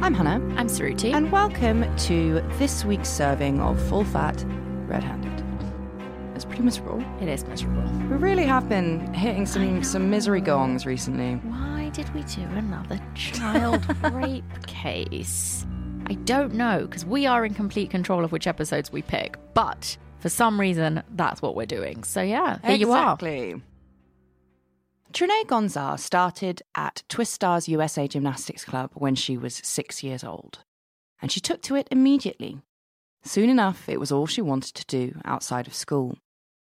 I'm Hannah. I'm Suruthi. And welcome to this week's serving of Full Fat Red-Handed. It's pretty miserable. It is miserable. We really have been hitting some misery gongs recently. Why did we do another child rape case? I don't know, because we are in complete control of which episodes we pick. But for some reason, that's what we're doing. So yeah, here you are. Exactly. Trinae Gonzalez started at Twist Stars USA Gymnastics Club when she was 6 years old, and she took to it immediately. Soon enough, it was all she wanted to do outside of school.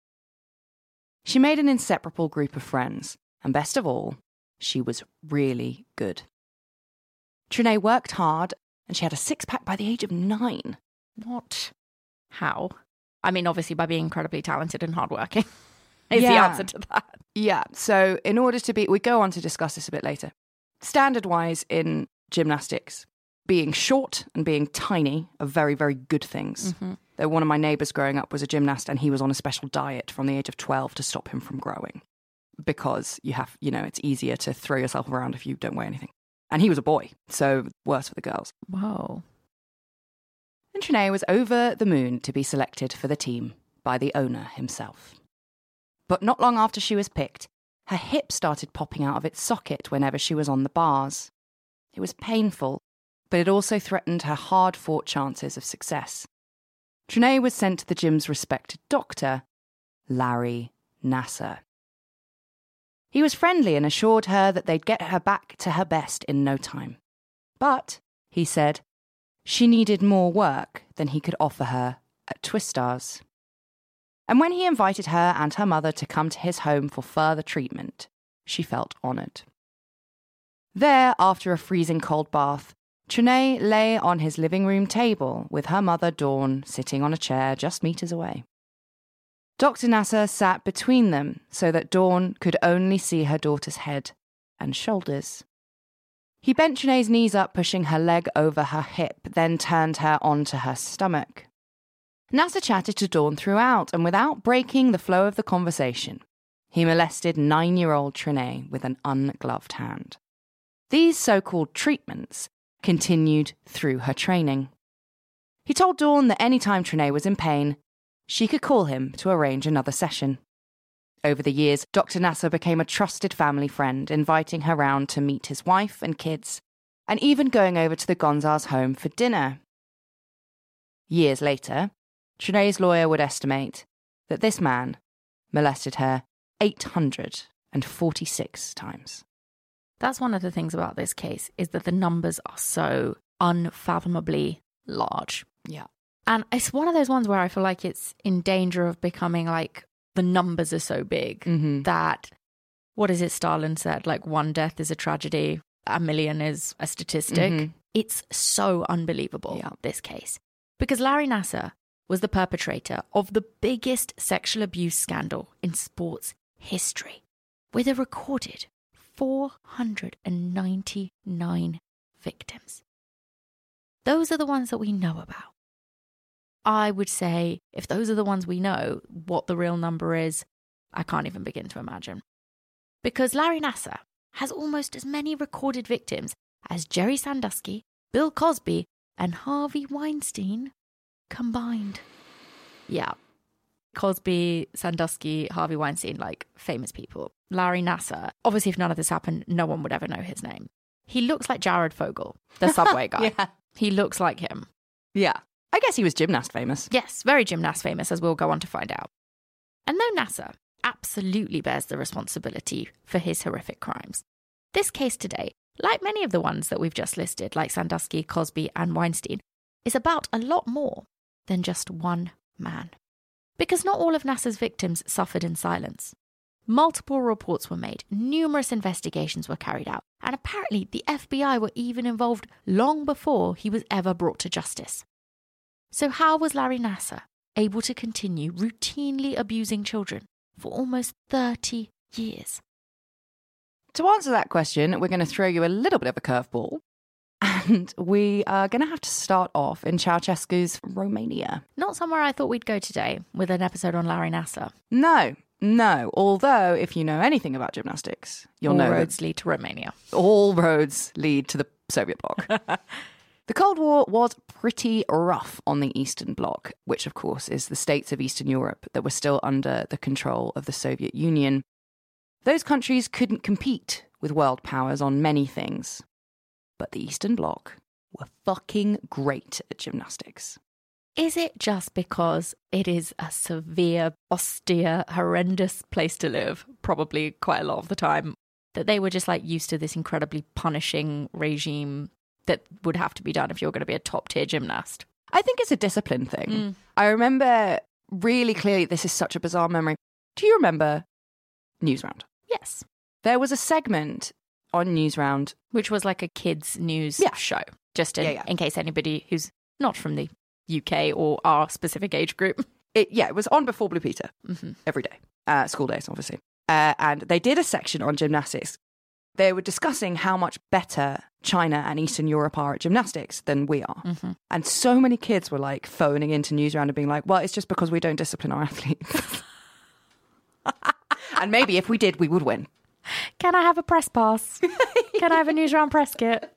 She made an inseparable group of friends, and best of all, she was really good. Trinae worked hard, and she had a six-pack by the age of 9. What? How? I mean, obviously by being incredibly talented and hardworking is the answer to that. Yeah, so in order to be... We go on to discuss this a bit later. Standard-wise in gymnastics, being short and being tiny are very, very good things. Mm-hmm. Though one of my neighbours growing up was a gymnast and he was on a special diet from the age of 12 to stop him from growing. Because it's easier to throw yourself around if you don't weigh anything. And he was a boy, so worse for the girls. Whoa. And Trinae was over the moon to be selected for the team by the owner himself. But not long after she was picked, her hip started popping out of its socket whenever she was on the bars. It was painful, but it also threatened her hard-fought chances of success. Trinae was sent to the gym's respected doctor, Larry Nassar. He was friendly and assured her that they'd get her back to her best in no time. But, he said, she needed more work than he could offer her at Twist Stars. And when he invited her and her mother to come to his home for further treatment, she felt honoured. There, after a freezing cold bath, Trinae lay on his living room table with her mother, Dawn, sitting on a chair just meters away. Dr. Nassar sat between them so that Dawn could only see her daughter's head and shoulders. He bent Trinae's knees up, pushing her leg over her hip, then turned her onto her stomach. Nassar chatted to Dawn throughout, and without breaking the flow of the conversation, he molested 9-year-old Trinae with an ungloved hand. These so-called treatments continued through her training. He told Dawn that any time Trinae was in pain, she could call him to arrange another session. Over the years, Dr. Nassar became a trusted family friend, inviting her round to meet his wife and kids, and even going over to the Gonzalez home for dinner. Years later, Trinae's lawyer would estimate that this man molested her 846 times. That's one of the things about this case, is that the numbers are so unfathomably large. Yeah. And it's one of those ones where I feel like it's in danger of becoming like the numbers are so big that, what is it Stalin said? Like, one death is a tragedy, a million is a statistic. Mm-hmm. It's so unbelievable, this case. Because Larry Nassar was the perpetrator of the biggest sexual abuse scandal in sports history, with a recorded 499 victims. Those are the ones that we know about. I would say, if those are the ones we know, what the real number is, I can't even begin to imagine. Because Larry Nassar has almost as many recorded victims as Jerry Sandusky, Bill Cosby, and Harvey Weinstein combined. Yeah. Cosby, Sandusky, Harvey Weinstein, like famous people. Larry Nassar, obviously if none of this happened, no one would ever know his name. He looks like Jared Fogle, the Subway guy. Yeah. He looks like him. Yeah. I guess he was gymnast famous. Yes, very gymnast famous, as we'll go on to find out. And though Nassar absolutely bears the responsibility for his horrific crimes, this case today, like many of the ones that we've just listed, like Sandusky, Cosby, and Weinstein, is about a lot more than just one man. Because not all of Nassar's victims suffered in silence. Multiple reports were made, numerous investigations were carried out, and apparently the FBI were even involved long before he was ever brought to justice. So how was Larry Nassar able to continue routinely abusing children for almost 30 years? To answer that question, we're going to throw you a little bit of a curveball. And we are going to have to start off in Ceausescu's Romania. Not somewhere I thought we'd go today with an episode on Larry Nassar. No. Although, if you know anything about gymnastics, you'll know all roads lead to Romania. All roads lead to the Soviet bloc. The Cold War was pretty rough on the Eastern Bloc, which of course is the states of Eastern Europe that were still under the control of the Soviet Union. Those countries couldn't compete with world powers on many things. But the Eastern Bloc were fucking great at gymnastics. Is it just because it is a severe, austere, horrendous place to live, probably quite a lot of the time, that they were just like used to this incredibly punishing regime that would have to be done if you're going to be a top-tier gymnast? I think it's a discipline thing. I remember really clearly, this is such a bizarre memory. Do you remember Newsround? Yes. There was a segment on Newsround, which was like a kids' news show, just in case anybody who's not from the UK or our specific age group. It was on before Blue Peter every day, school days, obviously. And they did a section on gymnastics. They were discussing how much better China and Eastern Europe are at gymnastics than we are. And so many kids were like phoning into Newsround and being like, well, it's just because we don't discipline our athletes. And maybe if we did, we would win. Can I have a press pass? Can I have a Newsround press kit?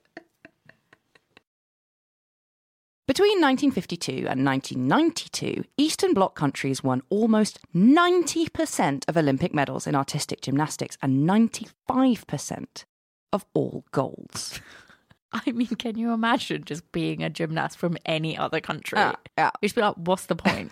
Between 1952 and 1992, Eastern Bloc countries won almost 90% of Olympic medals in artistic gymnastics and 95% of all golds. I mean, can you imagine just being a gymnast from any other country? Yeah. You'd just be like, what's the point?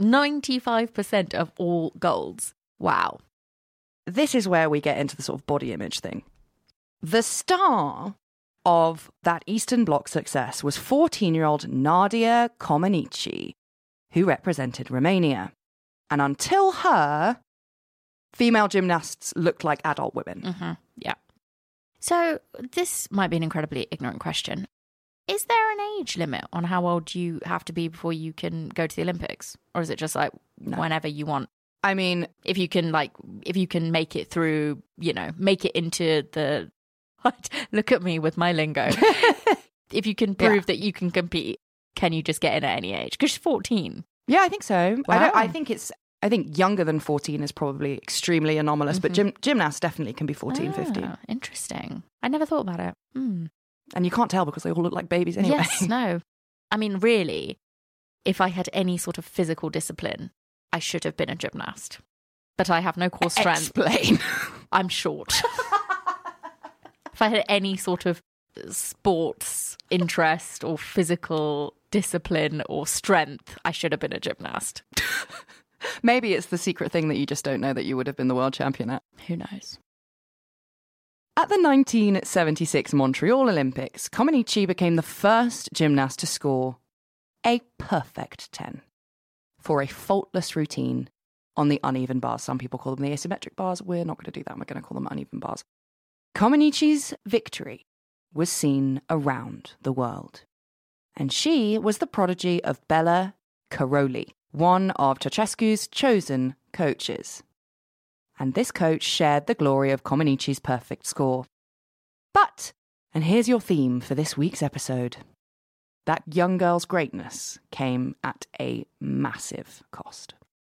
95% of all golds. Wow. This is where we get into the sort of body image thing. The star of that Eastern Bloc success was 14-year-old Nadia Comaneci, who represented Romania. And until her, female gymnasts looked like adult women. Yeah. So this might be an incredibly ignorant question. Is there an age limit on how old you have to be before you can go to the Olympics? Or is it just like whenever you want? I mean, if you can make it through, make it into the... Look at me with my lingo. If you can prove that you can compete, can you just get in at any age? Because she's 14. Yeah, I think so. Wow. I think younger than 14 is probably extremely anomalous, but gymnasts definitely can be 14, 15. Interesting. I never thought about it. And you can't tell because they all look like babies anyway. Yes, no. I mean, really, if I had any sort of physical discipline, I should have been a gymnast. But I have no core strength. Explain. I'm short. If I had any sort of sports interest or physical discipline or strength, I should have been a gymnast. Maybe it's the secret thing that you just don't know that you would have been the world champion at. Who knows? At the 1976 Montreal Olympics, Comaneci became the first gymnast to score a perfect 10 for a faultless routine on the uneven bars. Some people call them the asymmetric bars. We're not going to do that. We're going to call them uneven bars. Comaneci's victory was seen around the world. And she was the prodigy of Bela Karolyi, one of Ceausescu's chosen coaches. And this coach shared the glory of Comaneci's perfect score. But, and here's your theme for this week's episode, that young girl's greatness came at a massive cost.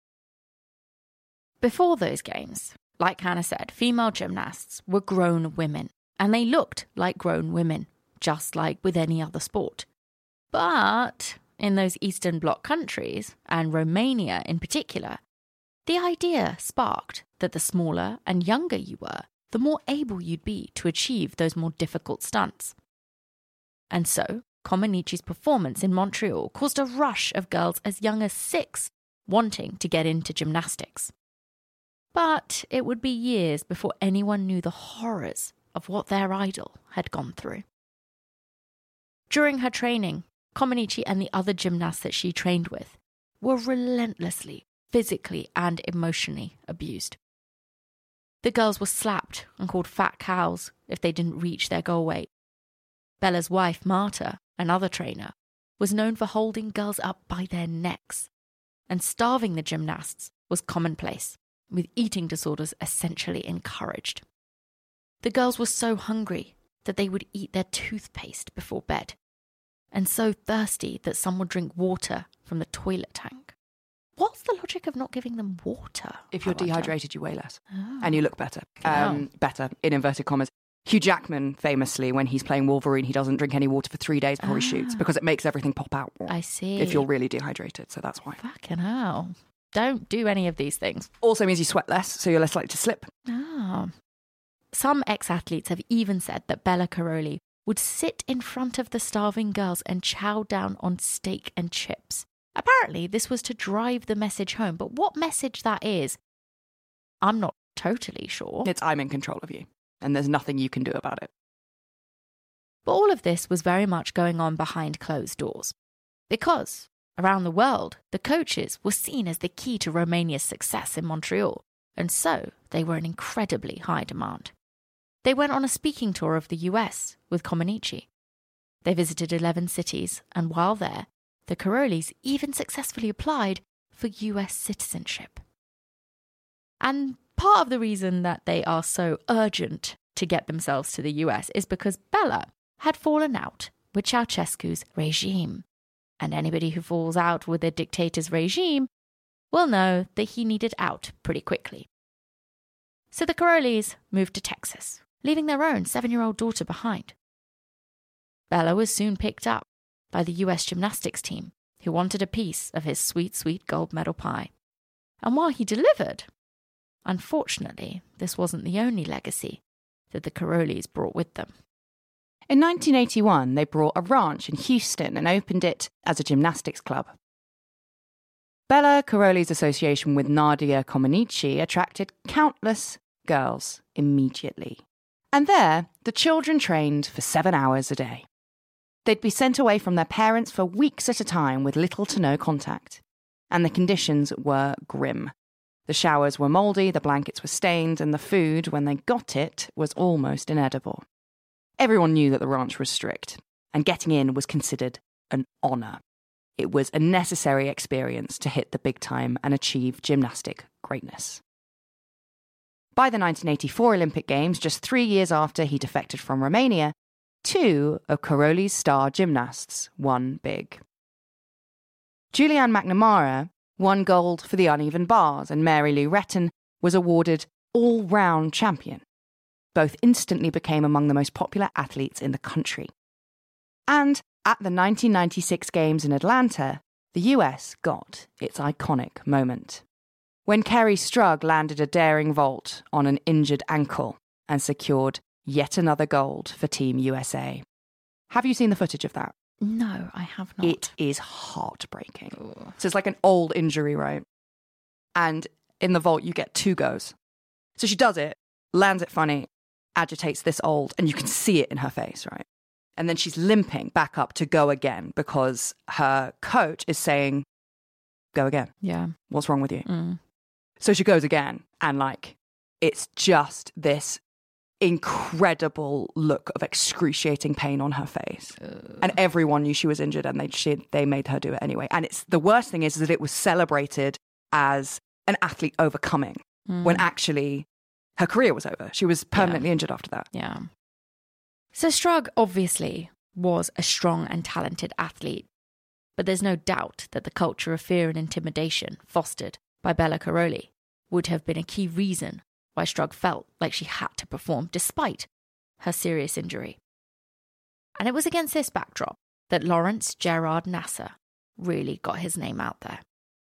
Before those games, like Hannah said, female gymnasts were grown women, and they looked like grown women, just like with any other sport. But in those Eastern Bloc countries, and Romania in particular, the idea sparked that the smaller and younger you were, the more able you'd be to achieve those more difficult stunts. And so, Comaneci's performance in Montreal caused a rush of girls as young as 6 wanting to get into gymnastics. But it would be years before anyone knew the horrors of what their idol had gone through. During her training, Comaneci and the other gymnasts that she trained with were relentlessly, physically and emotionally abused. The girls were slapped and called fat cows if they didn't reach their goal weight. Bella's wife, Marta, another trainer, was known for holding girls up by their necks, and starving the gymnasts was commonplace, with eating disorders essentially encouraged. The girls were so hungry that they would eat their toothpaste before bed, and so thirsty that some would drink water from the toilet tank. What's the logic of not giving them water? If you're dehydrated, you weigh less. Oh. And you look better. Better, in inverted commas. Hugh Jackman, famously, when he's playing Wolverine, he doesn't drink any water for 3 days before he shoots because it makes everything pop out more. I see. If you're really dehydrated, so that's why. Fucking hell. Don't do any of these things. Also means you sweat less, so you're less likely to slip. Oh. Some ex-athletes have even said that Bella Karolyi would sit in front of the starving girls and chow down on steak and chips. Apparently, this was to drive the message home, but what message that is, I'm not totally sure. It's I'm in control of you, and there's nothing you can do about it. But all of this was very much going on behind closed doors. Because, around the world, the coaches were seen as the key to Romania's success in Montreal, and so they were in incredibly high demand. They went on a speaking tour of the US with Comaneci. They visited 11 cities, and while there, the Karolyis even successfully applied for US citizenship. And part of the reason that they are so urgent to get themselves to the US is because Bella had fallen out with Ceausescu's regime. And anybody who falls out with a dictator's regime will know that he needed out pretty quickly. So the Karolyis moved to Texas, leaving their own 7-year-old daughter behind. Bella was soon picked up by the US gymnastics team, who wanted a piece of his sweet, sweet gold medal pie. And while he delivered, unfortunately, this wasn't the only legacy that the Karolyis brought with them. In 1981, they bought a ranch in Houston and opened it as a gymnastics club. Bella Karolyi's association with Nadia Comaneci attracted countless girls immediately. And there, the children trained for 7 hours a day. They'd be sent away from their parents for weeks at a time with little to no contact. And the conditions were grim. The showers were mouldy, the blankets were stained, and the food, when they got it, was almost inedible. Everyone knew that the ranch was strict, and getting in was considered an honour. It was a necessary experience to hit the big time and achieve gymnastic greatness. By the 1984 Olympic Games, just 3 years after he defected from Romania, 2 of Karolyi's star gymnasts won big. Julianne McNamara won gold for the uneven bars, and Mary Lou Retton was awarded all-round champion. Both instantly became among the most popular athletes in the country. And at the 1996 Games in Atlanta, the US got its iconic moment, when Kerri Strug landed a daring vault on an injured ankle and secured yet another gold for Team USA. Have you seen the footage of that? No, I have not. It is heartbreaking. Ooh. So it's like an old injury, right? And in the vault, you get 2 goes. So she does it, lands it funny, agitates this old, and you can see it in her face, right? And then she's limping back up to go again because her coach is saying, go again. Yeah. What's wrong with you? So she goes again, and it's just this incredible look of excruciating pain on her face. And everyone knew she was injured, and they made her do it anyway. And it's the worst thing is that it was celebrated as an athlete overcoming when actually her career was over. She was permanently injured after that. Yeah. So Strug obviously was a strong and talented athlete, but there's no doubt that the culture of fear and intimidation fostered by Bella Karolyi would have been a key reason why Strug felt like she had to perform despite her serious injury. And it was against this backdrop that Lawrence Gerard Nasser really got his name out there.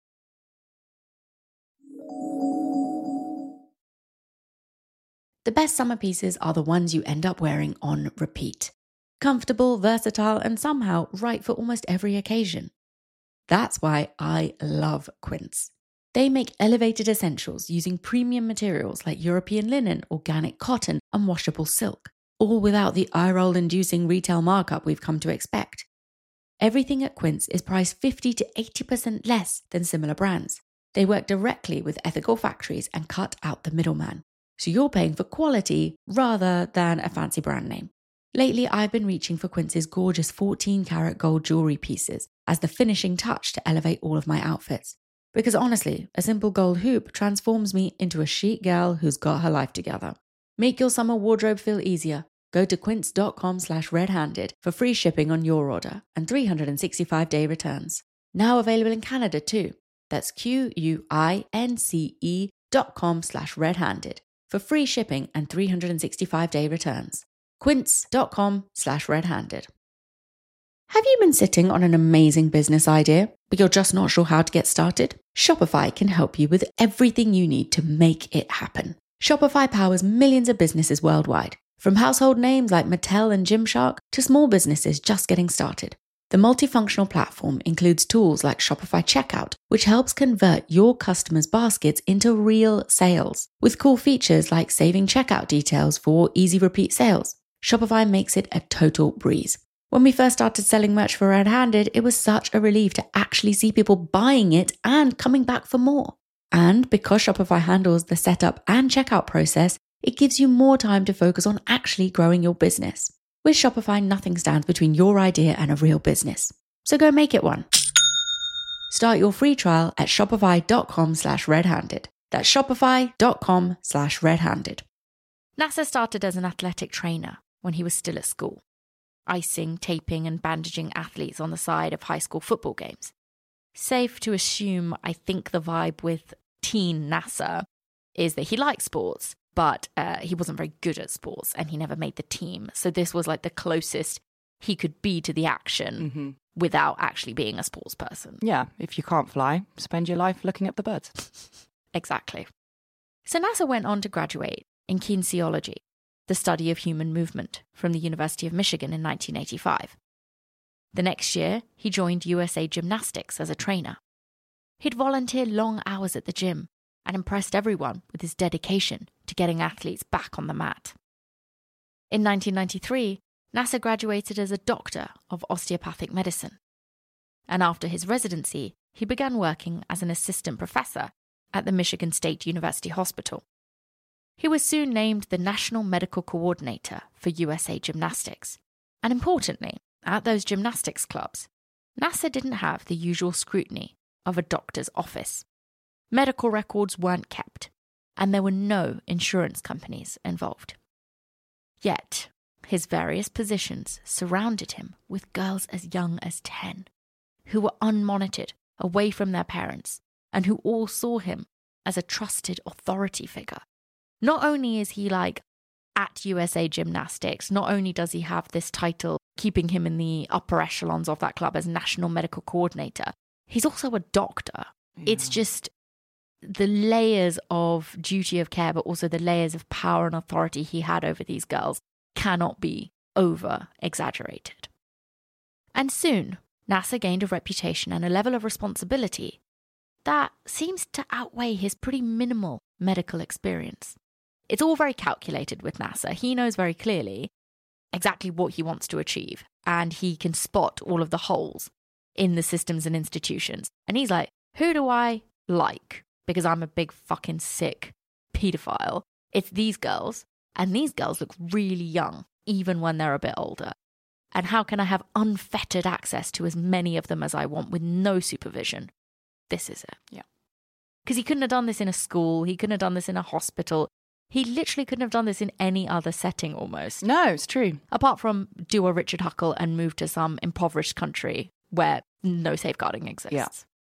The best summer pieces are the ones you end up wearing on repeat. Comfortable, versatile, and somehow right for almost every occasion. That's why I love Quince. They make elevated essentials using premium materials like European linen, organic cotton, and washable silk, all without the eye-roll-inducing retail markup we've come to expect. Everything at Quince is priced 50 to 80% less than similar brands. They work directly with ethical factories and cut out the middleman. So you're paying for quality rather than a fancy brand name. Lately, I've been reaching for Quince's gorgeous 14-karat gold jewelry pieces as the finishing touch to elevate all of my outfits. Because honestly, a simple gold hoop transforms me into a chic girl who's got her life together. Make your summer wardrobe feel easier. Go to quince.com/redhanded for free shipping on your order and 365-day returns. Now available in Canada too. That's QUINCE.com/redhanded for free shipping and 365-day returns. quince.com/redhanded. Have you been sitting on an amazing business idea, but you're just not sure how to get started? Shopify can help you with everything you need to make it happen. Shopify powers millions of businesses worldwide, from household names like Mattel and Gymshark to small businesses just getting started. The multifunctional platform includes tools like Shopify Checkout, which helps convert your customers' baskets into real sales, with cool features like saving checkout details for easy repeat sales. Shopify makes it a total breeze. When we first started selling merch for Red Handed, it was such a relief to actually see people buying it and coming back for more. And because Shopify handles the setup and checkout process, it gives you more time to focus on actually growing your business. With Shopify, nothing stands between your idea and a real business. So go make it one. Start your free trial at shopify.com/redhanded. That's shopify.com/redhanded. Nasser started as an athletic trainer when he was still at school, icing, taping, and bandaging athletes on the side of high school football games. Safe to assume, I think the vibe with teen Nasser is that he likes sports, but he wasn't very good at sports and he never made the team. So this was like the closest he could be to the action without actually being a sports person. Yeah, if you can't fly, spend your life looking at the birds. Exactly. So Nasser went on to graduate in kinesiology, the study of human movement, from the University of Michigan in 1985. The next year, he joined USA Gymnastics as a trainer. He'd volunteer long hours at the gym and impressed everyone with his dedication to getting athletes back on the mat. In 1993, Nasser graduated as a doctor of osteopathic medicine. And after his residency, he began working as an assistant professor at the Michigan State University Hospital. He was soon named the National Medical Coordinator for USA Gymnastics. And importantly, at those gymnastics clubs, Nasser didn't have the usual scrutiny of a doctor's office. Medical records weren't kept, and there were no insurance companies involved. Yet, his various positions surrounded him with girls as young as 10, who were unmonitored, away from their parents, and who all saw him as a trusted authority figure. Not only is he at USA Gymnastics, not only does he have this title keeping him in the upper echelons of that club as National Medical Coordinator, he's also a doctor. Yeah. It's just the layers of duty of care, but also the layers of power and authority he had over these girls cannot be over-exaggerated. And soon, Nasser gained a reputation and a level of responsibility that seems to outweigh his pretty minimal medical experience. It's all very calculated with Nasser. He knows very clearly exactly what he wants to achieve, and he can spot all of the holes in the systems and institutions. And he's like, who do I like? Because I'm a big fucking sick pedophile. It's these girls, and these girls look really young, even when they're a bit older. And how can I have unfettered access to as many of them as I want with no supervision? This is it. Yeah. Because he couldn't have done this in a school. He couldn't have done this in a hospital. He literally couldn't have done this in any other setting almost. No, it's true. Apart from do a Richard Huckle and move to some impoverished country where no safeguarding exists. Yeah.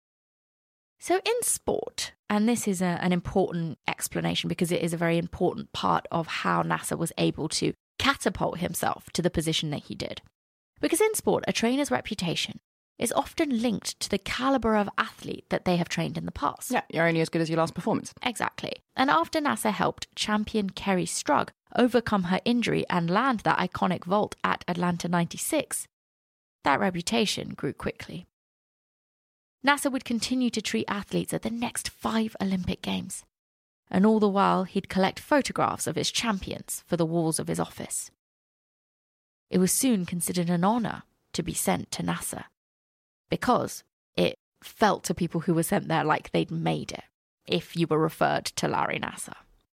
So in sport, and this is an important explanation because it is a very important part of how Nasser was able to catapult himself to the position that he did. Because in sport, a trainer's reputation is often linked to the caliber of athlete that they have trained in the past. Yeah, you're only as good as your last performance. Exactly. And after Nasser helped champion Kerri Strug overcome her injury and land that iconic vault at Atlanta 96, that reputation grew quickly. Nasser would continue to treat athletes at the next 5 Olympic Games. And all the while, he'd collect photographs of his champions for the walls of his office. It was soon considered an honour to be sent to Nasser, because it felt to people who were sent there like they'd made it, if you were referred to Larry Nasser.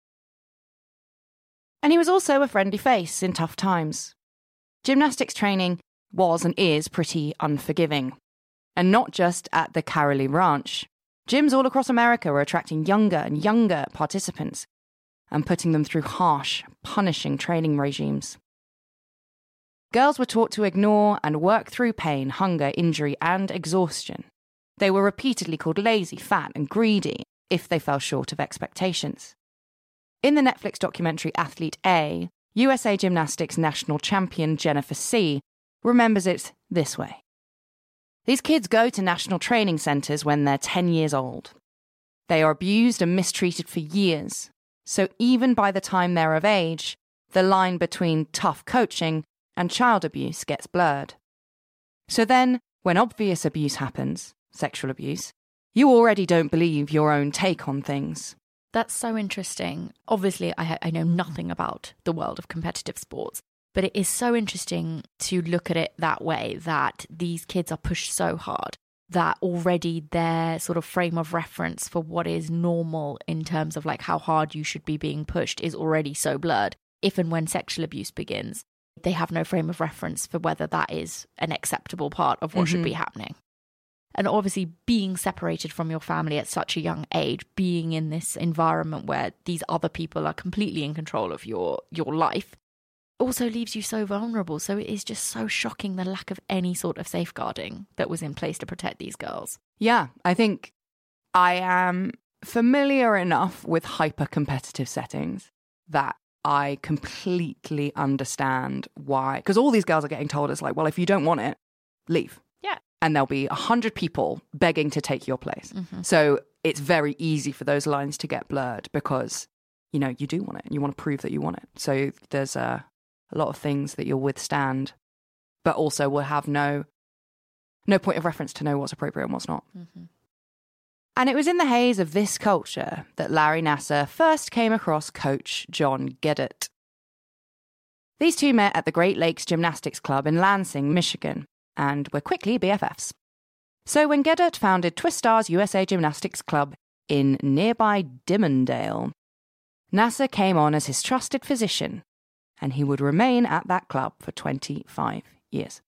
And he was also a friendly face in tough times. Gymnastics training was and is pretty unforgiving. And not just at the Carolee Ranch. Gyms all across America were attracting younger and younger participants and putting them through harsh, punishing training regimes. Girls were taught to ignore and work through pain, hunger, injury, and exhaustion. They were repeatedly called lazy, fat, and greedy if they fell short of expectations. In the Netflix documentary Athlete A, USA Gymnastics national champion Jennifer C. remembers it this way. These kids go to national training centres when they're 10 years old. They are abused and mistreated for years, so even by the time they're of age, the line between tough coaching and child abuse gets blurred. So then, when obvious abuse happens, sexual abuse, you already don't believe your own take on things. That's so interesting. Obviously, I know nothing about the world of competitive sports, but it is so interesting to look at it that way, that these kids are pushed so hard that already their sort of frame of reference for what is normal in terms of like how hard you should be being pushed is already so blurred. If and when sexual abuse begins, they have no frame of reference for whether that is an acceptable part of what should be happening. And obviously being separated from your family at such a young age, being in this environment where these other people are completely in control of your life, also leaves you so vulnerable. So it is just so shocking the lack of any sort of safeguarding that was in place to protect these girls. Yeah, I think I am familiar enough with hyper-competitive settings that I completely understand why. Because all these girls are getting told, it's like, well, if you don't want it, leave. Yeah. And there'll be 100 people begging to take your place. So it's very easy for those lines to get blurred because, you know, you do want it and you want to prove that you want it. So there's a lot of things that you'll withstand, but also will have no point of reference to know what's appropriate and what's not. And it was in the haze of this culture that Larry Nassar first came across coach John Gueddert. These two met at the Great Lakes Gymnastics Club in Lansing, Michigan, and were quickly BFFs. So when Gueddert founded Twist Stars USA Gymnastics Club in nearby Dimmondale, Nassar came on as his trusted physician, and he would remain at that club for 25 years.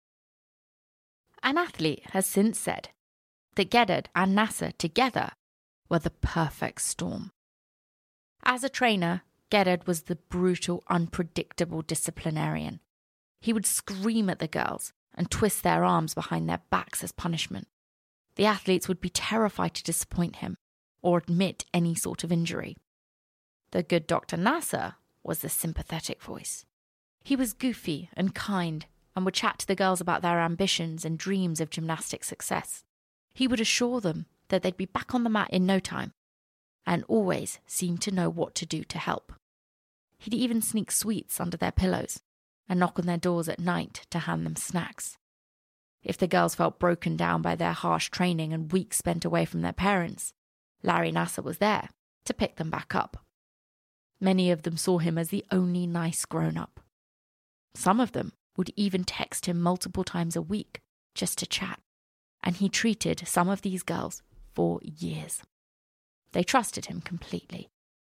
An athlete has since said that Gueddert and Nassar together were the perfect storm. As a trainer, Gueddert was the brutal, unpredictable disciplinarian. He would scream at the girls and twist their arms behind their backs as punishment. The athletes would be terrified to disappoint him or admit any sort of injury. The good Dr. Nassar was the sympathetic voice. He was goofy and kind and would chat to the girls about their ambitions and dreams of gymnastic success. He would assure them that they'd be back on the mat in no time and always seemed to know what to do to help. He'd even sneak sweets under their pillows and knock on their doors at night to hand them snacks. If the girls felt broken down by their harsh training and weeks spent away from their parents, Larry Nassar was there to pick them back up. Many of them saw him as the only nice grown-up. Some of them would even text him multiple times a week just to chat, and he treated some of these girls for years. They trusted him completely.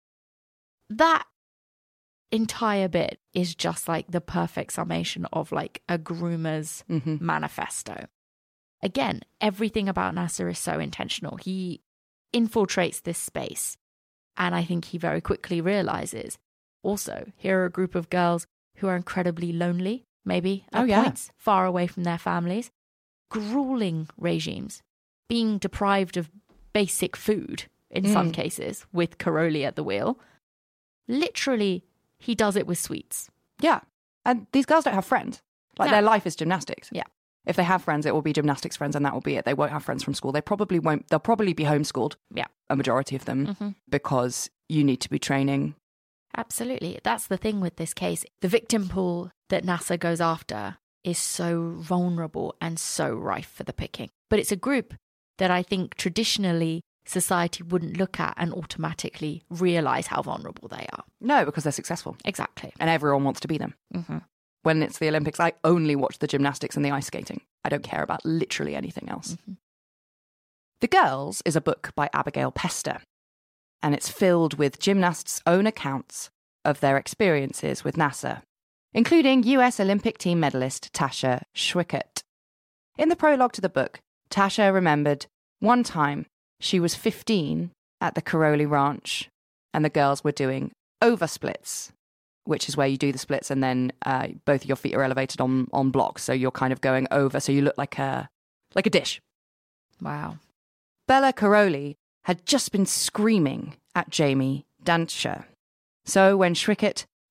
That entire bit is just like the perfect summation of like a groomer's manifesto. Again, everything about Nassar is so intentional. He infiltrates this space, and I think he very quickly realizes also here are a group of girls who are incredibly lonely, maybe at points, far away from their families, grueling regimes, being deprived of basic food in some cases with Karolyi at the wheel. Literally, he does it with sweets. Yeah. And these girls don't have friends. Like, their life is gymnastics. Yeah. If they have friends, it will be gymnastics friends, and that will be it. They won't have friends from school. They probably won't. They'll probably be homeschooled. Yeah. A majority of them, because you need to be training. Absolutely. That's the thing with this case. The victim pool that Nassar goes after is so vulnerable and so rife for the picking. But it's a group that I think traditionally society wouldn't look at and automatically realize how vulnerable they are. No, because they're successful. Exactly. And everyone wants to be them. When it's the Olympics, I only watch the gymnastics and the ice skating. I don't care about literally anything else. The Girls is a book by Abigail Pester, and it's filled with gymnasts' own accounts of their experiences with Nassar, including US Olympic team medalist Tasha Schwickert. In the prologue to the book, Tasha remembered one time she was 15 at the Karolyi Ranch, and the girls were doing oversplits, which is where you do the splits and then both of your feet are elevated on blocks, so you're kind of going over, so you look like a dish. Wow. Bella Karolyi had just been screaming at Jamie Dantzscher. So when Schwickert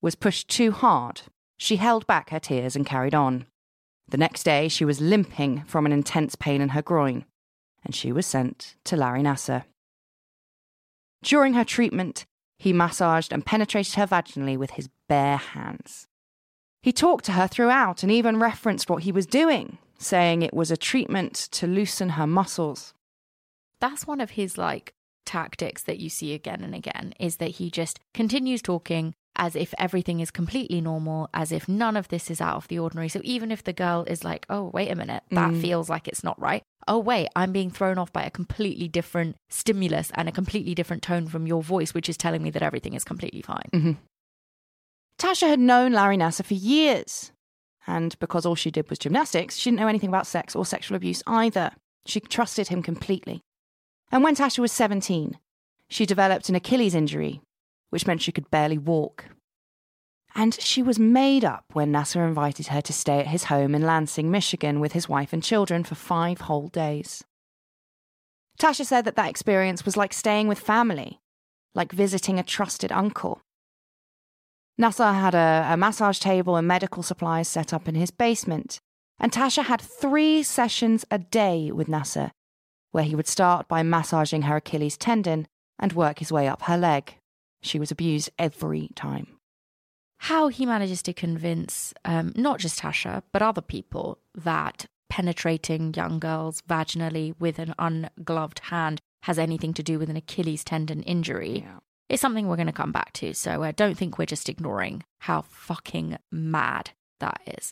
was pushed too hard, she held back her tears and carried on. The next day, she was limping from an intense pain in her groin, and she was sent to Larry Nassar. During her treatment, he massaged and penetrated her vaginally with his bare hands. He talked to her throughout and even referenced what he was doing, saying it was a treatment to loosen her muscles. That's one of his, tactics that you see again and again, is that he just continues talking as if everything is completely normal, as if none of this is out of the ordinary. So even if the girl is like, oh, wait a minute, that feels like it's not right. Oh, wait, I'm being thrown off by a completely different stimulus and a completely different tone from your voice, which is telling me that everything is completely fine. Mm-hmm. Tasha had known Larry Nassar for years. And because all she did was gymnastics, she didn't know anything about sex or sexual abuse either. She trusted him completely. And when Tasha was 17, she developed an Achilles injury, which meant she could barely walk. And she was made up when Nassar invited her to stay at his home in Lansing, Michigan with his wife and children for 5 whole days. Tasha said that experience was like staying with family, like visiting a trusted uncle. Nassar had a massage table and medical supplies set up in his basement, and Tasha had 3 sessions a day with Nassar, where he would start by massaging her Achilles tendon and work his way up her leg. She was abused every time. How he manages to convince not just Tasha, but other people that penetrating young girls vaginally with an ungloved hand has anything to do with an Achilles tendon injury is something we're going to come back to. So I don't think we're just ignoring how fucking mad that is.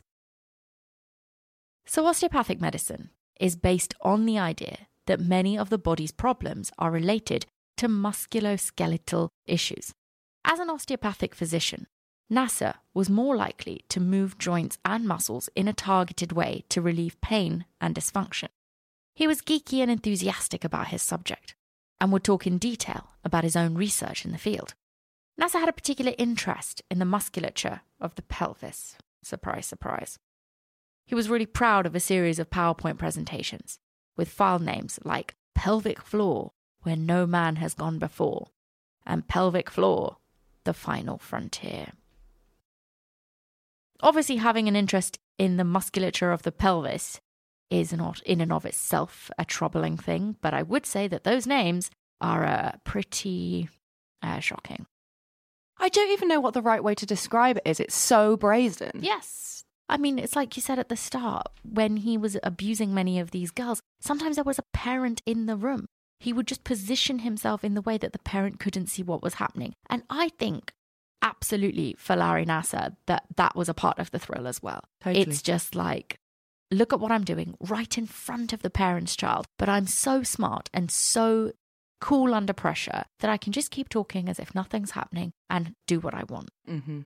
So osteopathic medicine is based on the idea that many of the body's problems are related to musculoskeletal issues. As an osteopathic physician, Nassar was more likely to move joints and muscles in a targeted way to relieve pain and dysfunction. He was geeky and enthusiastic about his subject, and would talk in detail about his own research in the field. Nassar had a particular interest in the musculature of the pelvis. Surprise, surprise. He was really proud of a series of PowerPoint presentations with file names like Pelvic Floor, Where No Man Has Gone Before, and Pelvic Floor, The Final Frontier. Obviously, having an interest in the musculature of the pelvis is not in and of itself a troubling thing, but I would say that those names are pretty shocking. I don't even know what the right way to describe it is. It's so brazen. Yes. I mean, it's like you said at the start, when he was abusing many of these girls, sometimes there was a parent in the room. He would just position himself in the way that the parent couldn't see what was happening. And I think absolutely for Larry Nassar that was a part of the thrill as well. Totally. It's just like, look at what I'm doing right in front of the parent's child, but I'm so smart and so cool under pressure that I can just keep talking as if nothing's happening and do what I want. Mm-hmm.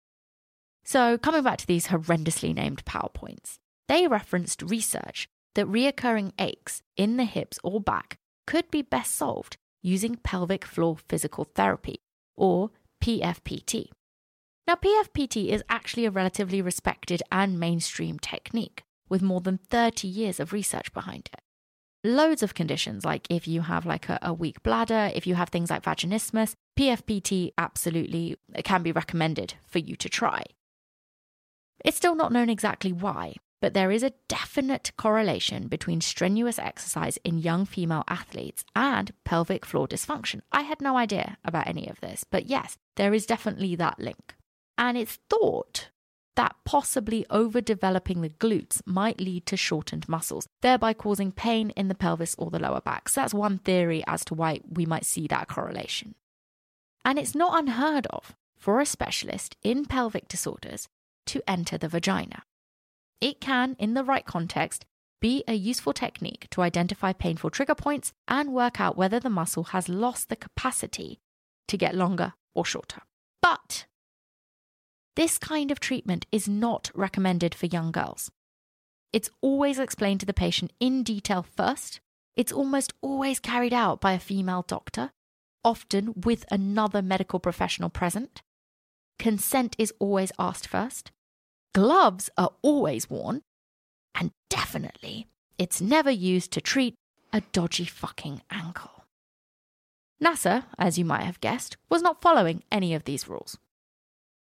So coming back to these horrendously named PowerPoints, they referenced research that reoccurring aches in the hips or back could be best solved using pelvic floor physical therapy, or PFPT. Now, PFPT is actually a relatively respected and mainstream technique with more than 30 years of research behind it. Loads of conditions, like if you have a weak bladder, if you have things like vaginismus, PFPT absolutely can be recommended for you to try. It's still not known exactly why, but there is a definite correlation between strenuous exercise in young female athletes and pelvic floor dysfunction. I had no idea about any of this, but yes, there is definitely that link. And it's thought that possibly overdeveloping the glutes might lead to shortened muscles, thereby causing pain in the pelvis or the lower back. So that's one theory as to why we might see that correlation. And it's not unheard of for a specialist in pelvic disorders to enter the vagina. It can, in the right context, be a useful technique to identify painful trigger points and work out whether the muscle has lost the capacity to get longer or shorter. But this kind of treatment is not recommended for young girls. It's always explained to the patient in detail first. It's almost always carried out by a female doctor, often with another medical professional present. Consent is always asked first. Gloves are always worn. And definitely, it's never used to treat a dodgy fucking ankle. Nassar, as you might have guessed, was not following any of these rules.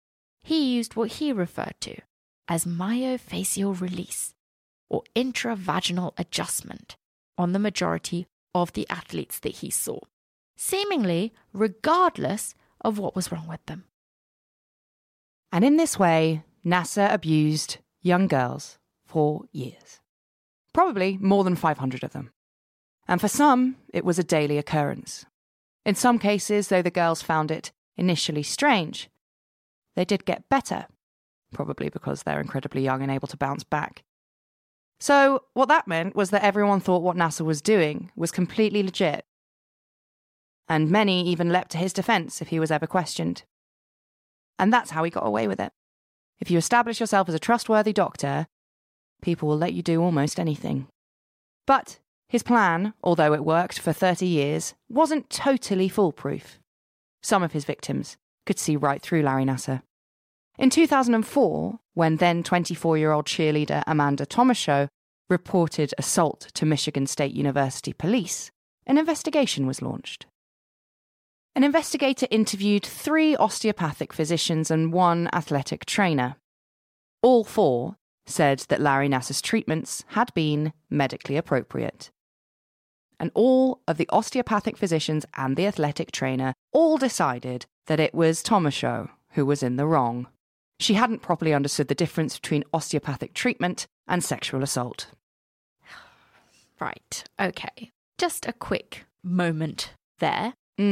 he used what he referred to as myofascial release, or intravaginal adjustment, on the majority of the athletes that he saw, seemingly regardless of what was wrong with them. And in this way, NASA abused young girls for years. Probably more than 500 of them. And for some, it was a daily occurrence. In some cases, though the girls found it initially strange, they did get better, probably because they're incredibly young and able to bounce back. So what that meant was that everyone thought what NASA was doing was completely legit. And many even leapt to his defense if he was ever questioned. And that's how he got away with it. If you establish yourself as a trustworthy doctor, people will let you do almost anything. But his plan, although it worked for 30 years, wasn't totally foolproof. Some of his victims could see right through Larry Nassar. In 2004, when then 24-year-old cheerleader Amanda Tomashow reported assault to Michigan State University police, an investigation was launched. An investigator interviewed 3 osteopathic physicians and 1 athletic trainer. All 4 said that Larry Nassar's treatments had been medically appropriate. And all of the osteopathic physicians and the athletic trainer all decided that it was Tomashow who was in the wrong. She hadn't properly understood the difference between osteopathic treatment and sexual assault. Right, okay. Just a quick moment there.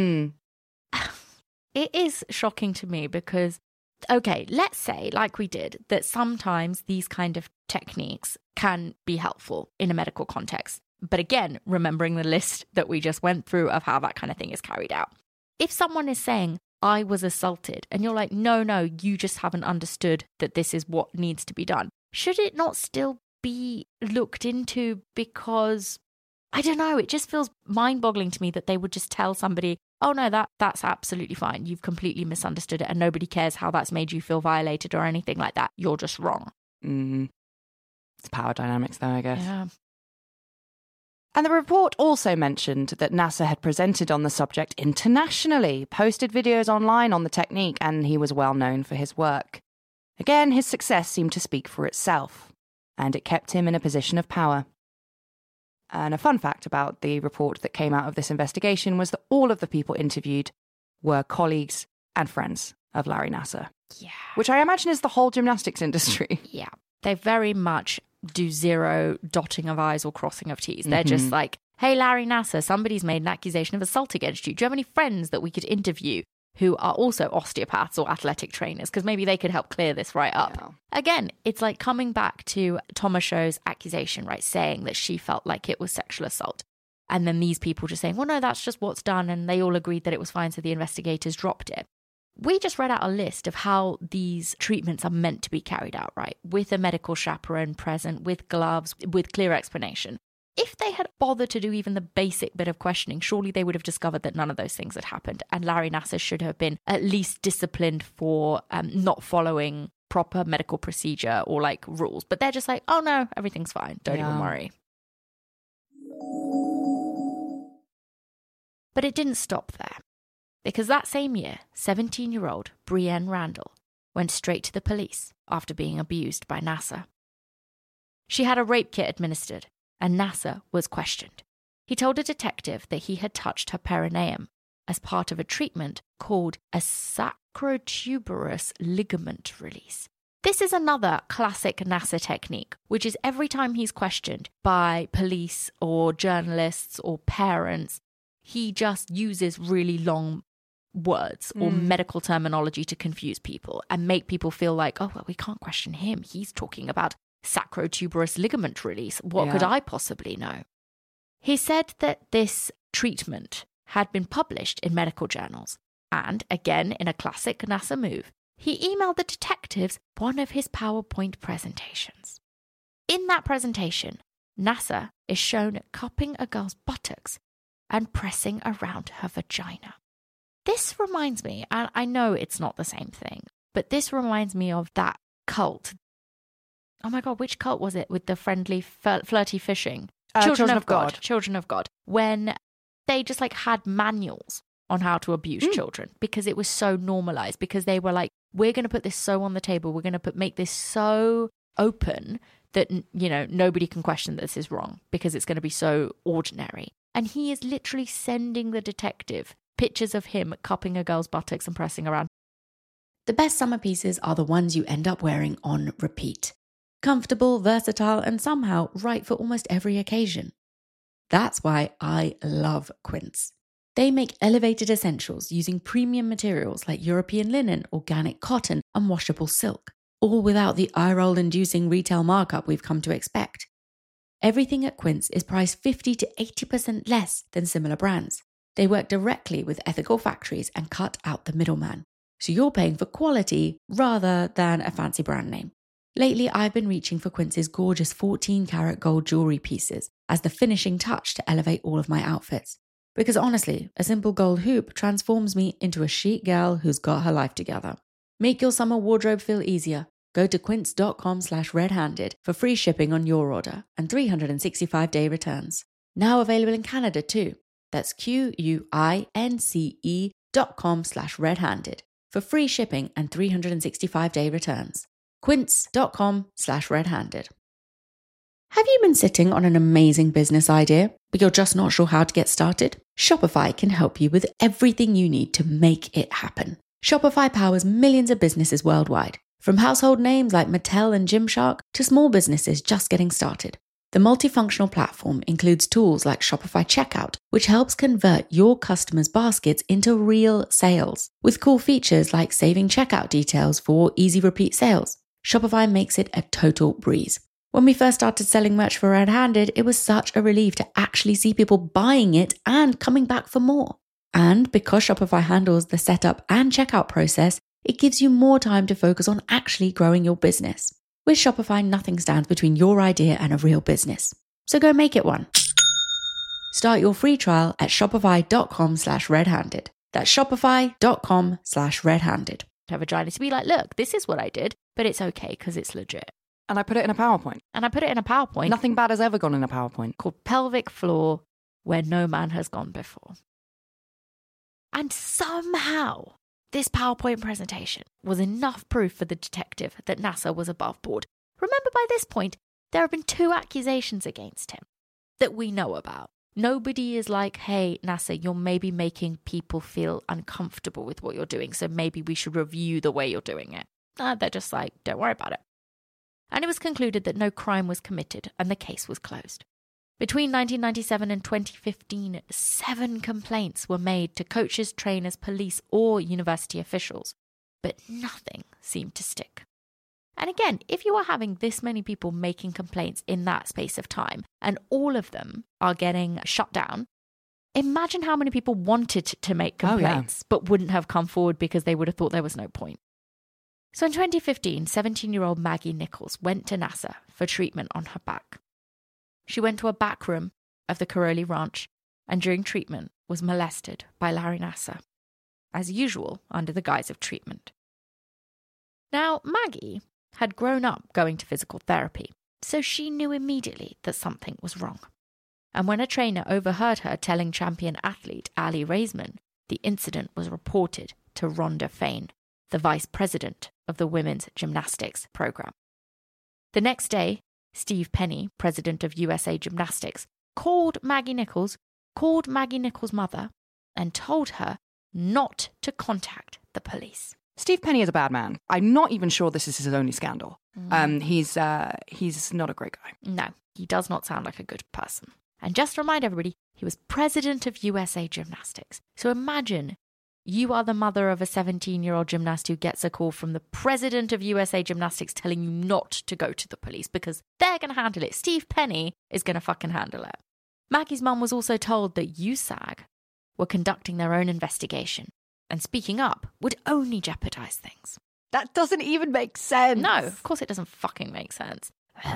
It is shocking to me because, okay, let's say, like we did, that sometimes these kind of techniques can be helpful in a medical context. But again, remembering the list that we just went through of how that kind of thing is carried out. If someone is saying, I was assaulted, and you're like, no, you just haven't understood that this is what needs to be done, should it not still be looked into? Because, I don't know, it just feels mind-boggling to me that they would just tell somebody, oh no, that's absolutely fine. You've completely misunderstood it and nobody cares how that's made you feel violated or anything like that. You're just wrong. It's power dynamics though, I guess. Yeah. And the report also mentioned that Nassar had presented on the subject internationally, posted videos online on the technique, and he was well known for his work. Again, his success seemed to speak for itself, and it kept him in a position of power. And a fun fact about the report that came out of this investigation was that all of the people interviewed were colleagues and friends of Larry Nassar. Yeah. Which I imagine is the whole gymnastics industry. Yeah. They very much do zero dotting of I's or crossing of T's. They're just like, hey, Larry Nassar, somebody's made an accusation of assault against you. Do you have any friends that we could interview who are also osteopaths or athletic trainers? Because maybe they could help clear this right up. Yeah. Again, it's like coming back to Tomashow's accusation, right, saying that she felt like it was sexual assault. And then these people just saying, well, no, that's just what's done. And they all agreed that it was fine, so the investigators dropped it. We just read out a list of how these treatments are meant to be carried out, right? With a medical chaperone present, with gloves, with clear explanation. If they had bothered to do even the basic bit of questioning, surely they would have discovered that none of those things had happened. And Larry Nassar should have been at least disciplined for not following proper medical procedure or like rules. But they're just like, oh no, everything's fine. Don't even worry. But it didn't stop there. Because that same year, 17-year-old Brienne Randall went straight to the police after being abused by Nassar. She had a rape kit administered, and Nassar was questioned. He told a detective that he had touched her perineum as part of a treatment called a sacrotuberous ligament release. This is another classic Nassar technique, which is every time he's questioned by police or journalists or parents, he just uses really long words or medical terminology to confuse people and make people feel like, oh, well, we can't question him. He's talking about sacrotuberous ligament release. What could I possibly know? He said that this treatment had been published in medical journals. And again, in a classic Nassar move, he emailed the detectives one of his PowerPoint presentations. In that presentation, Nassar is shown cupping a girl's buttocks and pressing around her vagina. This reminds me, and I know it's not the same thing, but this reminds me of that cult. Oh my God, which cult was it with the friendly, flirty fishing? Children of God. Children of God. When they just like had manuals on how to abuse children because it was so normalized, because they were like, we're going to put this so on the table. We're going to make this so open that, you know, nobody can question that this is wrong because it's going to be so ordinary. And he is literally sending the detective pictures of him cupping a girl's buttocks and pressing around. The best summer pieces are the ones you end up wearing on repeat. Comfortable, versatile, and somehow right for almost every occasion. That's why I love Quince. They make elevated essentials using premium materials like European linen, organic cotton, and washable silk, all without the eye-roll-inducing retail markup we've come to expect. Everything at Quince is priced 50 to 80% less than similar brands. They work directly with ethical factories and cut out the middleman. So you're paying for quality rather than a fancy brand name. Lately, I've been reaching for Quince's gorgeous 14-karat gold jewelry pieces as the finishing touch to elevate all of my outfits. Because honestly, a simple gold hoop transforms me into a chic girl who's got her life together. Make your summer wardrobe feel easier. Go to quince.com/redhanded for free shipping on your order and 365-day returns. Now available in Canada too. That's QUINCE.com/redhanded for free shipping and 365-day returns. Quince.com/redhanded. Have you been sitting on an amazing business idea, but you're just not sure how to get started? Shopify can help you with everything you need to make it happen. Shopify powers millions of businesses worldwide, from household names like Mattel and Gymshark to small businesses just getting started. The multifunctional platform includes tools like Shopify Checkout, which helps convert your customers' baskets into real sales, with cool features like saving checkout details for easy repeat sales. Shopify makes it a total breeze. When we first started selling merch for Red Handed, it was such a relief to actually see people buying it and coming back for more. And because Shopify handles the setup and checkout process, it gives you more time to focus on actually growing your business. With Shopify, nothing stands between your idea and a real business. So go make it one. Start your free trial at shopify.com/redhanded. That's shopify.com/redhanded. Have a vagina to be like, look, this is what I did, but it's okay because it's legit. And I put it in a PowerPoint. Nothing bad has ever gone in a PowerPoint. Called Pelvic Floor, Where No Man Has Gone Before. And somehow, this PowerPoint presentation was enough proof for the detective that NASA was above board. Remember, by this point, there have been 2 accusations against him that we know about. Nobody is like, hey, NASA, you're maybe making people feel uncomfortable with what you're doing, so maybe we should review the way you're doing it. They're just like, don't worry about it. And it was concluded that no crime was committed and the case was closed. Between 1997 and 2015, 7 complaints were made to coaches, trainers, police, or university officials, but nothing seemed to stick. And again, if you are having this many people making complaints in that space of time, and all of them are getting shut down, imagine how many people wanted to make complaints, but wouldn't have come forward because they would have thought there was no point. So in 2015, 17-year-old Maggie Nichols went to NASA for treatment on her back. She went to a back room of the Karoli Ranch and during treatment was molested by Larry Nassar, as usual under the guise of treatment. Now, Maggie had grown up going to physical therapy, so she knew immediately that something was wrong. And when a trainer overheard her telling champion athlete Ali Raisman, the incident was reported to Rhonda Fain, the vice president of the women's gymnastics program. The next day, Steve Penny, president of USA Gymnastics, called Maggie Nichols' mother, and told her not to contact the police. Steve Penny is a bad man. I'm not even sure this is his only scandal. He's not a great guy. No, he does not sound like a good person. And just to remind everybody, he was president of USA Gymnastics. So imagine you are the mother of a 17-year-old gymnast who gets a call from the president of USA Gymnastics telling you not to go to the police because they're going to handle it. Steve Penny is going to fucking handle it. Maggie's mum was also told that USAG were conducting their own investigation, and speaking up would only jeopardize things. That doesn't even make sense. No, of course it doesn't fucking make sense.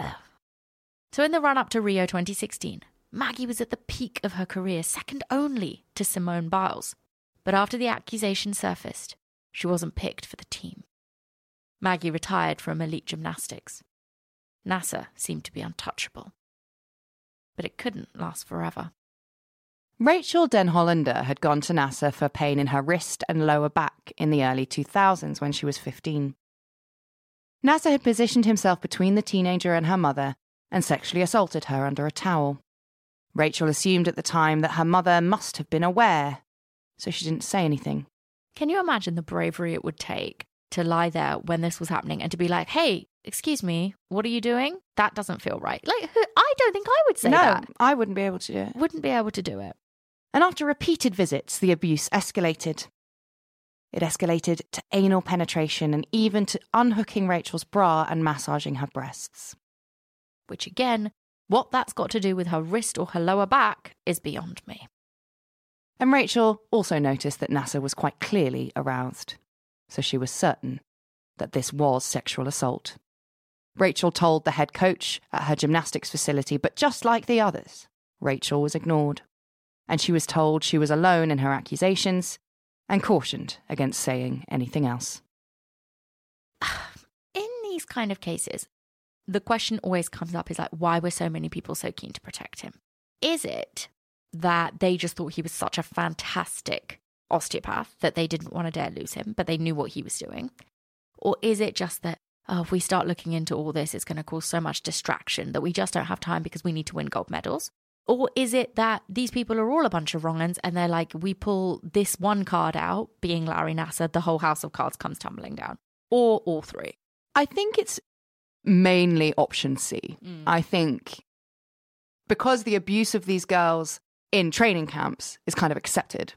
So in the run-up to Rio 2016, Maggie was at the peak of her career, second only to Simone Biles. But after the accusation surfaced, she wasn't picked for the team. Maggie retired from elite gymnastics. NASA seemed to be untouchable. But it couldn't last forever. Rachel Den Hollander had gone to NASA for pain in her wrist and lower back in the early 2000s when she was 15. NASA had positioned himself between the teenager and her mother and sexually assaulted her under a towel. Rachel assumed at the time that her mother must have been aware, so she didn't say anything. Can you imagine the bravery it would take to lie there when this was happening and to be like, hey, excuse me, what are you doing? That doesn't feel right. Like, I don't think I would say that. No, I wouldn't be able to do it. Wouldn't be able to do it. And after repeated visits, the abuse escalated. It escalated to anal penetration and even to unhooking Rachel's bra and massaging her breasts. Which again, what that's got to do with her wrist or her lower back is beyond me. And Rachel also noticed that NASA was quite clearly aroused, so she was certain that this was sexual assault. Rachel told the head coach at her gymnastics facility, but just like the others, Rachel was ignored. And she was told she was alone in her accusations and cautioned against saying anything else. In these kind of cases, the question always comes up is like, why were so many people so keen to protect him? Is it that they just thought he was such a fantastic osteopath that they didn't want to dare lose him, but they knew what he was doing? Or is it just that, oh, if we start looking into all this, it's going to cause so much distraction that we just don't have time because we need to win gold medals? Or is it that these people are all a bunch of wrong uns and they're like, we pull this one card out, being Larry Nassar, the whole house of cards comes tumbling down? Or all three? I think it's mainly option C. I think because the abuse of these girls in training camps is kind of accepted.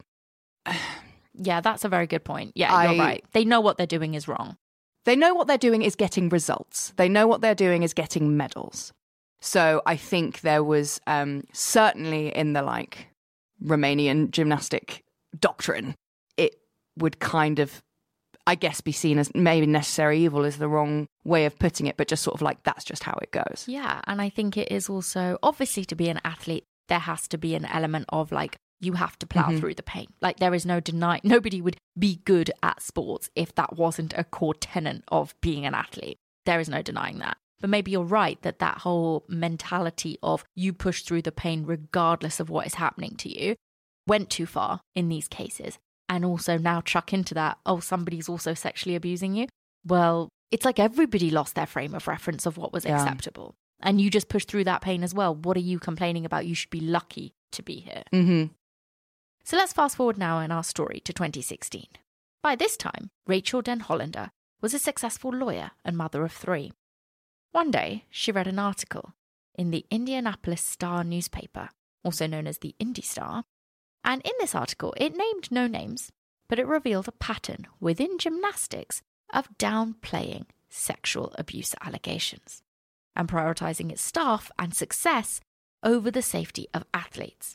Yeah, that's a very good point. Yeah, you're right. They know what they're doing is wrong. They know what they're doing is getting results. They know what they're doing is getting medals. So I think there was certainly in the Romanian gymnastic doctrine, it would kind of, I guess, be seen as maybe necessary evil is the wrong way of putting it, but just sort of like that's just how it goes. Yeah, and I think it is also, obviously to be an athlete, there has to be an element of you have to plow through the pain. There is no denying, nobody would be good at sports if that wasn't a core tenet of being an athlete. There is no denying that. But maybe you're right that whole mentality of you push through the pain regardless of what is happening to you went too far in these cases. And also now chuck into that, oh, somebody's also sexually abusing you. Well, it's like everybody lost their frame of reference of what was acceptable. And you just push through that pain as well. What are you complaining about? You should be lucky to be here. Mm-hmm. So let's fast forward now in our story to 2016. By this time, Rachel Den Hollander was a successful lawyer and mother of 3. One day, she read an article in the Indianapolis Star newspaper, also known as the Indy Star, and in this article, it named no names, but it revealed a pattern within gymnastics of downplaying sexual abuse allegations and prioritizing its staff and success over the safety of athletes.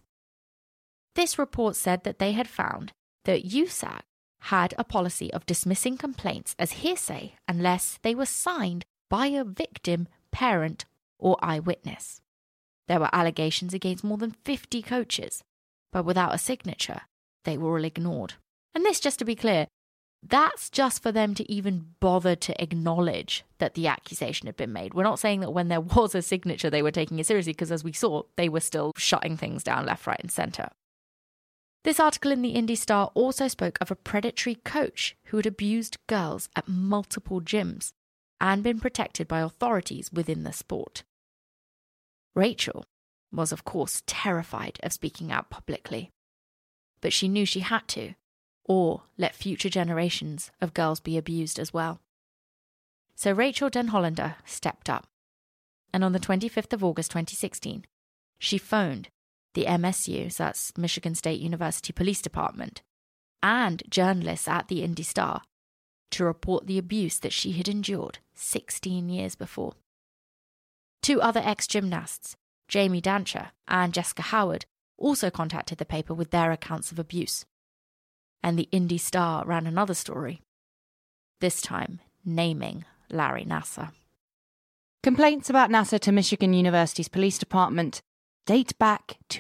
This report said that they had found that USAC had a policy of dismissing complaints as hearsay unless they were signed by a victim, parent, or eyewitness. There were allegations against more than 50 coaches, but without a signature, they were all ignored. And this, just to be clear, that's just for them to even bother to acknowledge that the accusation had been made. We're not saying that when there was a signature, they were taking it seriously, because as we saw, they were still shutting things down left, right, and centre. This article in the Indy Star also spoke of a predatory coach who had abused girls at multiple gyms and been protected by authorities within the sport. Rachel was, of course, terrified of speaking out publicly, but she knew she had to, or let future generations of girls be abused as well. So Rachel Den Hollander stepped up, and on the 25th of August 2016, she phoned the MSU, so that's Michigan State University Police Department, and journalists at the Indy Star to report the abuse that she had endured 16 years before. 2 other ex-gymnasts, Jamie Dancher and Jessica Howard, also contacted the paper with their accounts of abuse. And the Indy Star ran another story, this time naming Larry Nassar. Complaints about Nassar to Michigan University's police department date back to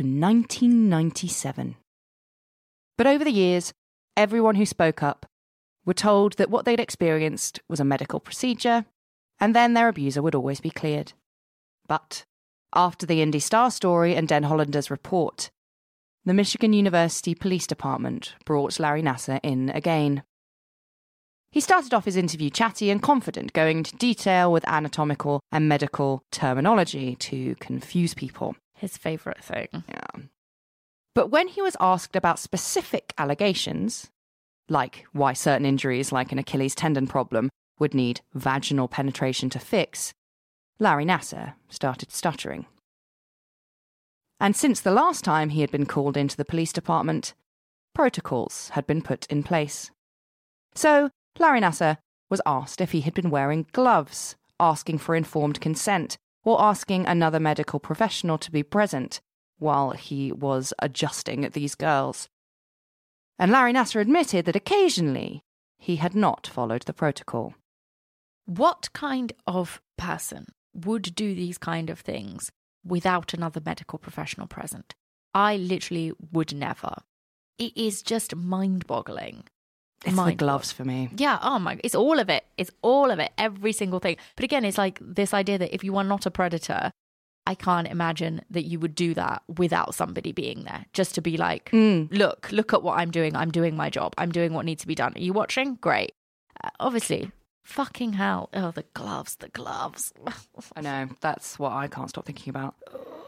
1997. But over the years, everyone who spoke up were told that what they'd experienced was a medical procedure, and then their abuser would always be cleared. But after the Indy Star story and Den Hollander's report, the Michigan University Police Department brought Larry Nassar in again. He started off his interview chatty and confident, going into detail with anatomical and medical terminology to confuse people. His favourite thing. Yeah. But when he was asked about specific allegations, like why certain injuries like an Achilles tendon problem would need vaginal penetration to fix, Larry Nassar started stuttering. And since the last time he had been called into the police department, protocols had been put in place. So Larry Nassar was asked if he had been wearing gloves, asking for informed consent, or asking another medical professional to be present while he was adjusting these girls. And Larry Nassar admitted that occasionally he had not followed the protocol. What kind of person would do these kind of things without another medical professional present? I literally would never. It is just mind-boggling. It's the gloves for me. Yeah, oh my, it's all of it. It's all of it, every single thing. But again, it's like this idea that if you are not a predator, I can't imagine that you would do that without somebody being there. Just to be like, look at what I'm doing. I'm doing my job. I'm doing what needs to be done. Are you watching? Great. Obviously, fucking hell. Oh, the gloves. I know, that's what I can't stop thinking about.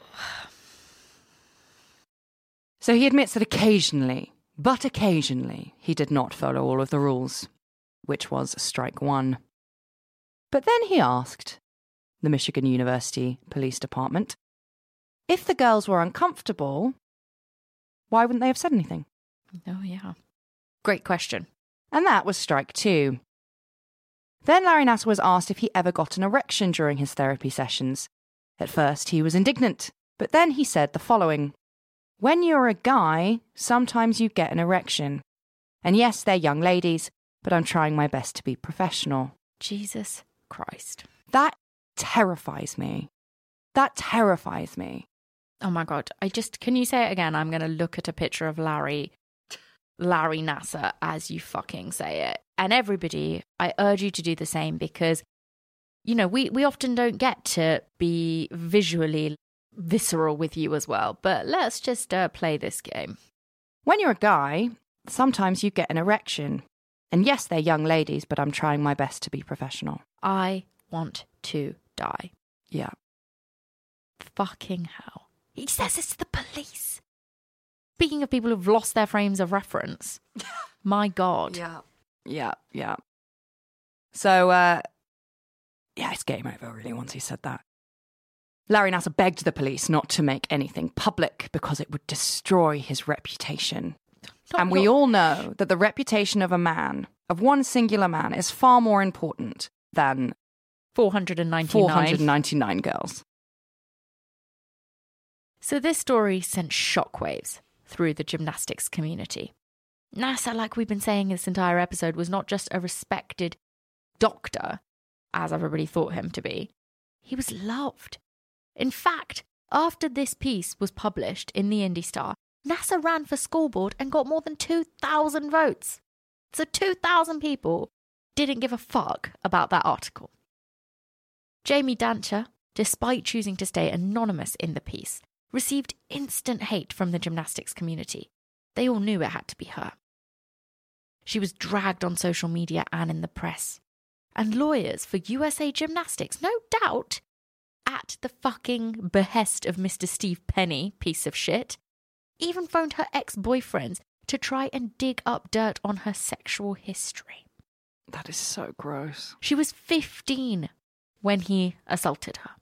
So he admits that occasionally, he did not follow all of the rules, which was strike one. But then he asked the Michigan University Police Department, if the girls were uncomfortable, why wouldn't they have said anything? Oh, yeah. Great question. And that was strike two. Then Larry Nassar was asked if he ever got an erection during his therapy sessions. At first, he was indignant, but then he said the following: when you're a guy, sometimes you get an erection. And yes, they're young ladies, but I'm trying my best to be professional. Jesus Christ. That terrifies me. Oh my God. Can you say it again? I'm going to look at a picture of Larry Nassar as you fucking say it. And everybody, I urge you to do the same because, you know, we often don't get to be visually visceral with you as well. But let's just play this game. When you're a guy, sometimes you get an erection. And yes, they're young ladies, but I'm trying my best to be professional. I want to die. Yeah. Fucking hell. He says this to the police. Speaking of people who've lost their frames of reference, my God. Yeah. So, it's game over, really, once he said that. Larry Nassar begged the police not to make anything public because it would destroy his reputation. And we all know that the reputation of one singular man, is far more important than 499 girls. So this story sent shockwaves through the gymnastics community. Nassar, like we've been saying this entire episode, was not just a respected doctor, as everybody thought him to be. He was loved. In fact, after this piece was published in the Indy Star, Nassar ran for school board and got more than 2,000 votes. So 2,000 people didn't give a fuck about that article. Jamie Dancher, despite choosing to stay anonymous in the piece, received instant hate from the gymnastics community. They all knew it had to be her. She was dragged on social media and in the press. And lawyers for USA Gymnastics, no doubt, at the fucking behest of Mr. Steve Penny, piece of shit, even phoned her ex-boyfriends to try and dig up dirt on her sexual history. That is so gross. She was 15 when he assaulted her.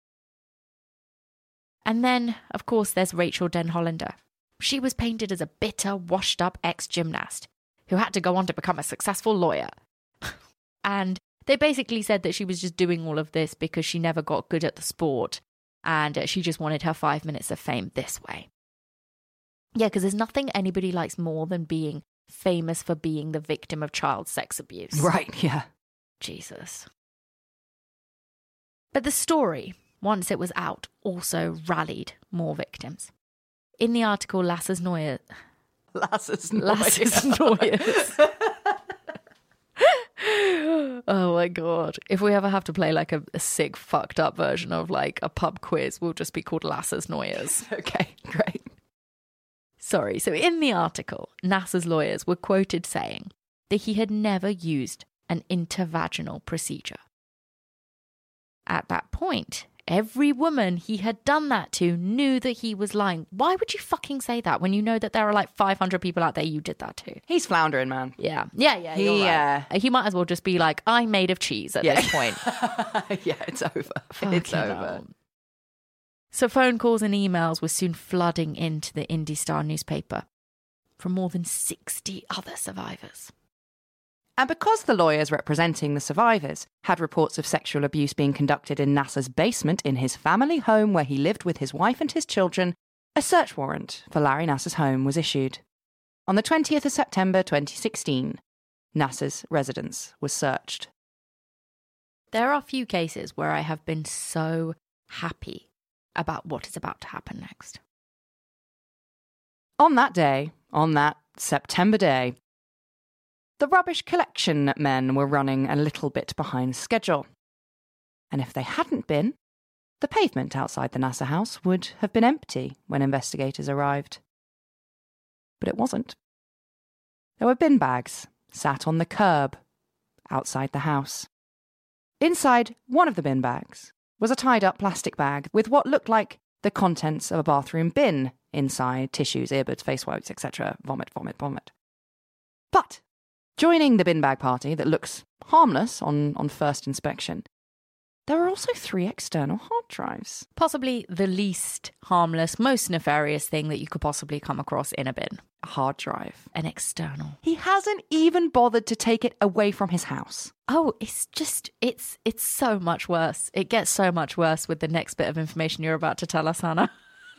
And then, of course, there's Rachel Den Hollander. She was painted as a bitter, washed-up ex-gymnast who had to go on to become a successful lawyer. And they basically said that she was just doing all of this because she never got good at the sport and she just wanted her 5 minutes of fame this way. Yeah, because there's nothing anybody likes more than being famous for being the victim of child sex abuse. Right, yeah. Jesus. But the story, once it was out, also rallied more victims. In the article, Lasse's Noyers. Oh my God. If we ever have to play like a sick, fucked up version of like a pub quiz, we'll just be called Lasse's Noyers. Okay, great. Sorry. So in the article, Nasser's lawyers were quoted saying that he had never used an intervaginal procedure. At that point, every woman he had done that to knew that he was lying. Why would you fucking say that when you know that there are like 500 people out there you did that to? He's floundering, man. Yeah. You're right. He might as well just be like, I'm made of cheese at this point. Yeah, it's over. It's over. So phone calls and emails were soon flooding into the Indy Star newspaper from more than 60 other survivors. And because the lawyers representing the survivors had reports of sexual abuse being conducted in Nasser's basement in his family home where he lived with his wife and his children, a search warrant for Larry Nasser's home was issued. On the 20th of September 2016, Nasser's residence was searched. There are few cases where I have been so happy about what is about to happen next. On that September day, the rubbish collection men were running a little bit behind schedule. And if they hadn't been, the pavement outside the Nasser house would have been empty when investigators arrived. But it wasn't. There were bin bags sat on the curb outside the house. Inside one of the bin bags was a tied-up plastic bag with what looked like the contents of a bathroom bin inside: tissues, earbuds, face wipes, etc. Vomit, vomit, vomit. But joining the bin bag party that looks harmless on first inspection, there were also 3 external hard drives. Possibly the least harmless, most nefarious thing that you could possibly come across in a bin. A hard drive. An external. He hasn't even bothered to take it away from his house. Oh, it's so much worse. It gets so much worse with the next bit of information you're about to tell us, Hannah.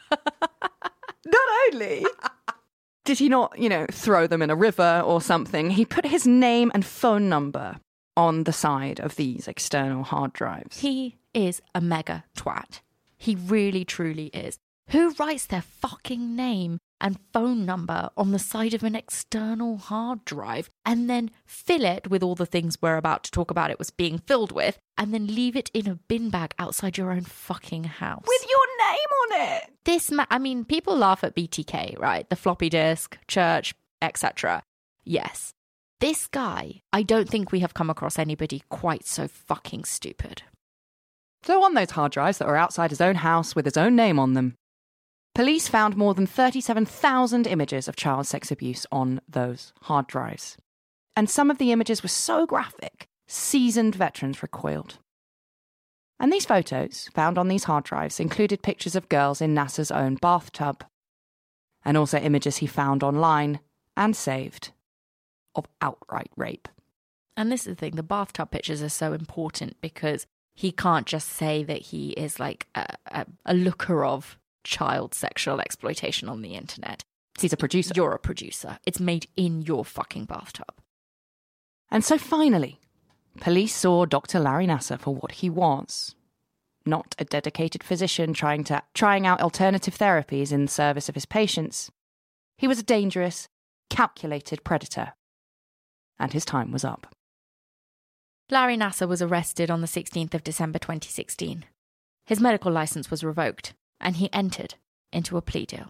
Not only did he not, throw them in a river or something, he put his name and phone number on the side of these external hard drives. He is a mega twat. He really, truly is. Who writes their fucking name and phone number on the side of an external hard drive and then fill it with all the things we're about to talk about it was being filled with and then leave it in a bin bag outside your own fucking house? With your name on it! People laugh at BTK, right? The floppy disk, church, etc. Yes. This guy, I don't think we have come across anybody quite so fucking stupid. So on those hard drives that were outside his own house with his own name on them, police found more than 37,000 images of child sex abuse on those hard drives. And some of the images were so graphic, seasoned veterans recoiled. And these photos found on these hard drives included pictures of girls in Nasser's own bathtub, and also images he found online and saved of outright rape. And this is the thing, the bathtub pictures are so important because he can't just say that he is like a looker of child sexual exploitation on the internet. He's a producer. You're a producer. It's made in your fucking bathtub. And so finally, police saw Dr. Larry Nasser for what he was. Not a dedicated physician trying out alternative therapies in service of his patients. He was a dangerous, calculated predator. And his time was up. Larry Nasser was arrested on the 16th of December 2016. His medical license was revoked, and he entered into a plea deal.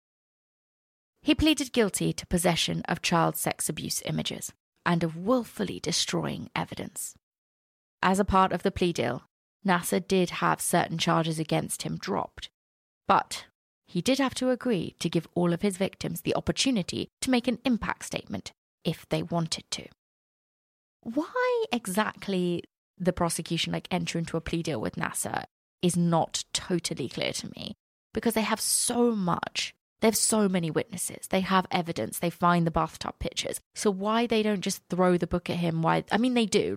He pleaded guilty to possession of child sex abuse images and of willfully destroying evidence. As a part of the plea deal, Nasser did have certain charges against him dropped, but he did have to agree to give all of his victims the opportunity to make an impact statement if they wanted to. Why exactly the prosecution enter into a plea deal with Nasser is not totally clear to me, because they have so much. They have so many witnesses. They have evidence. They find the bathtub pictures. So why they don't just throw the book at him? They do.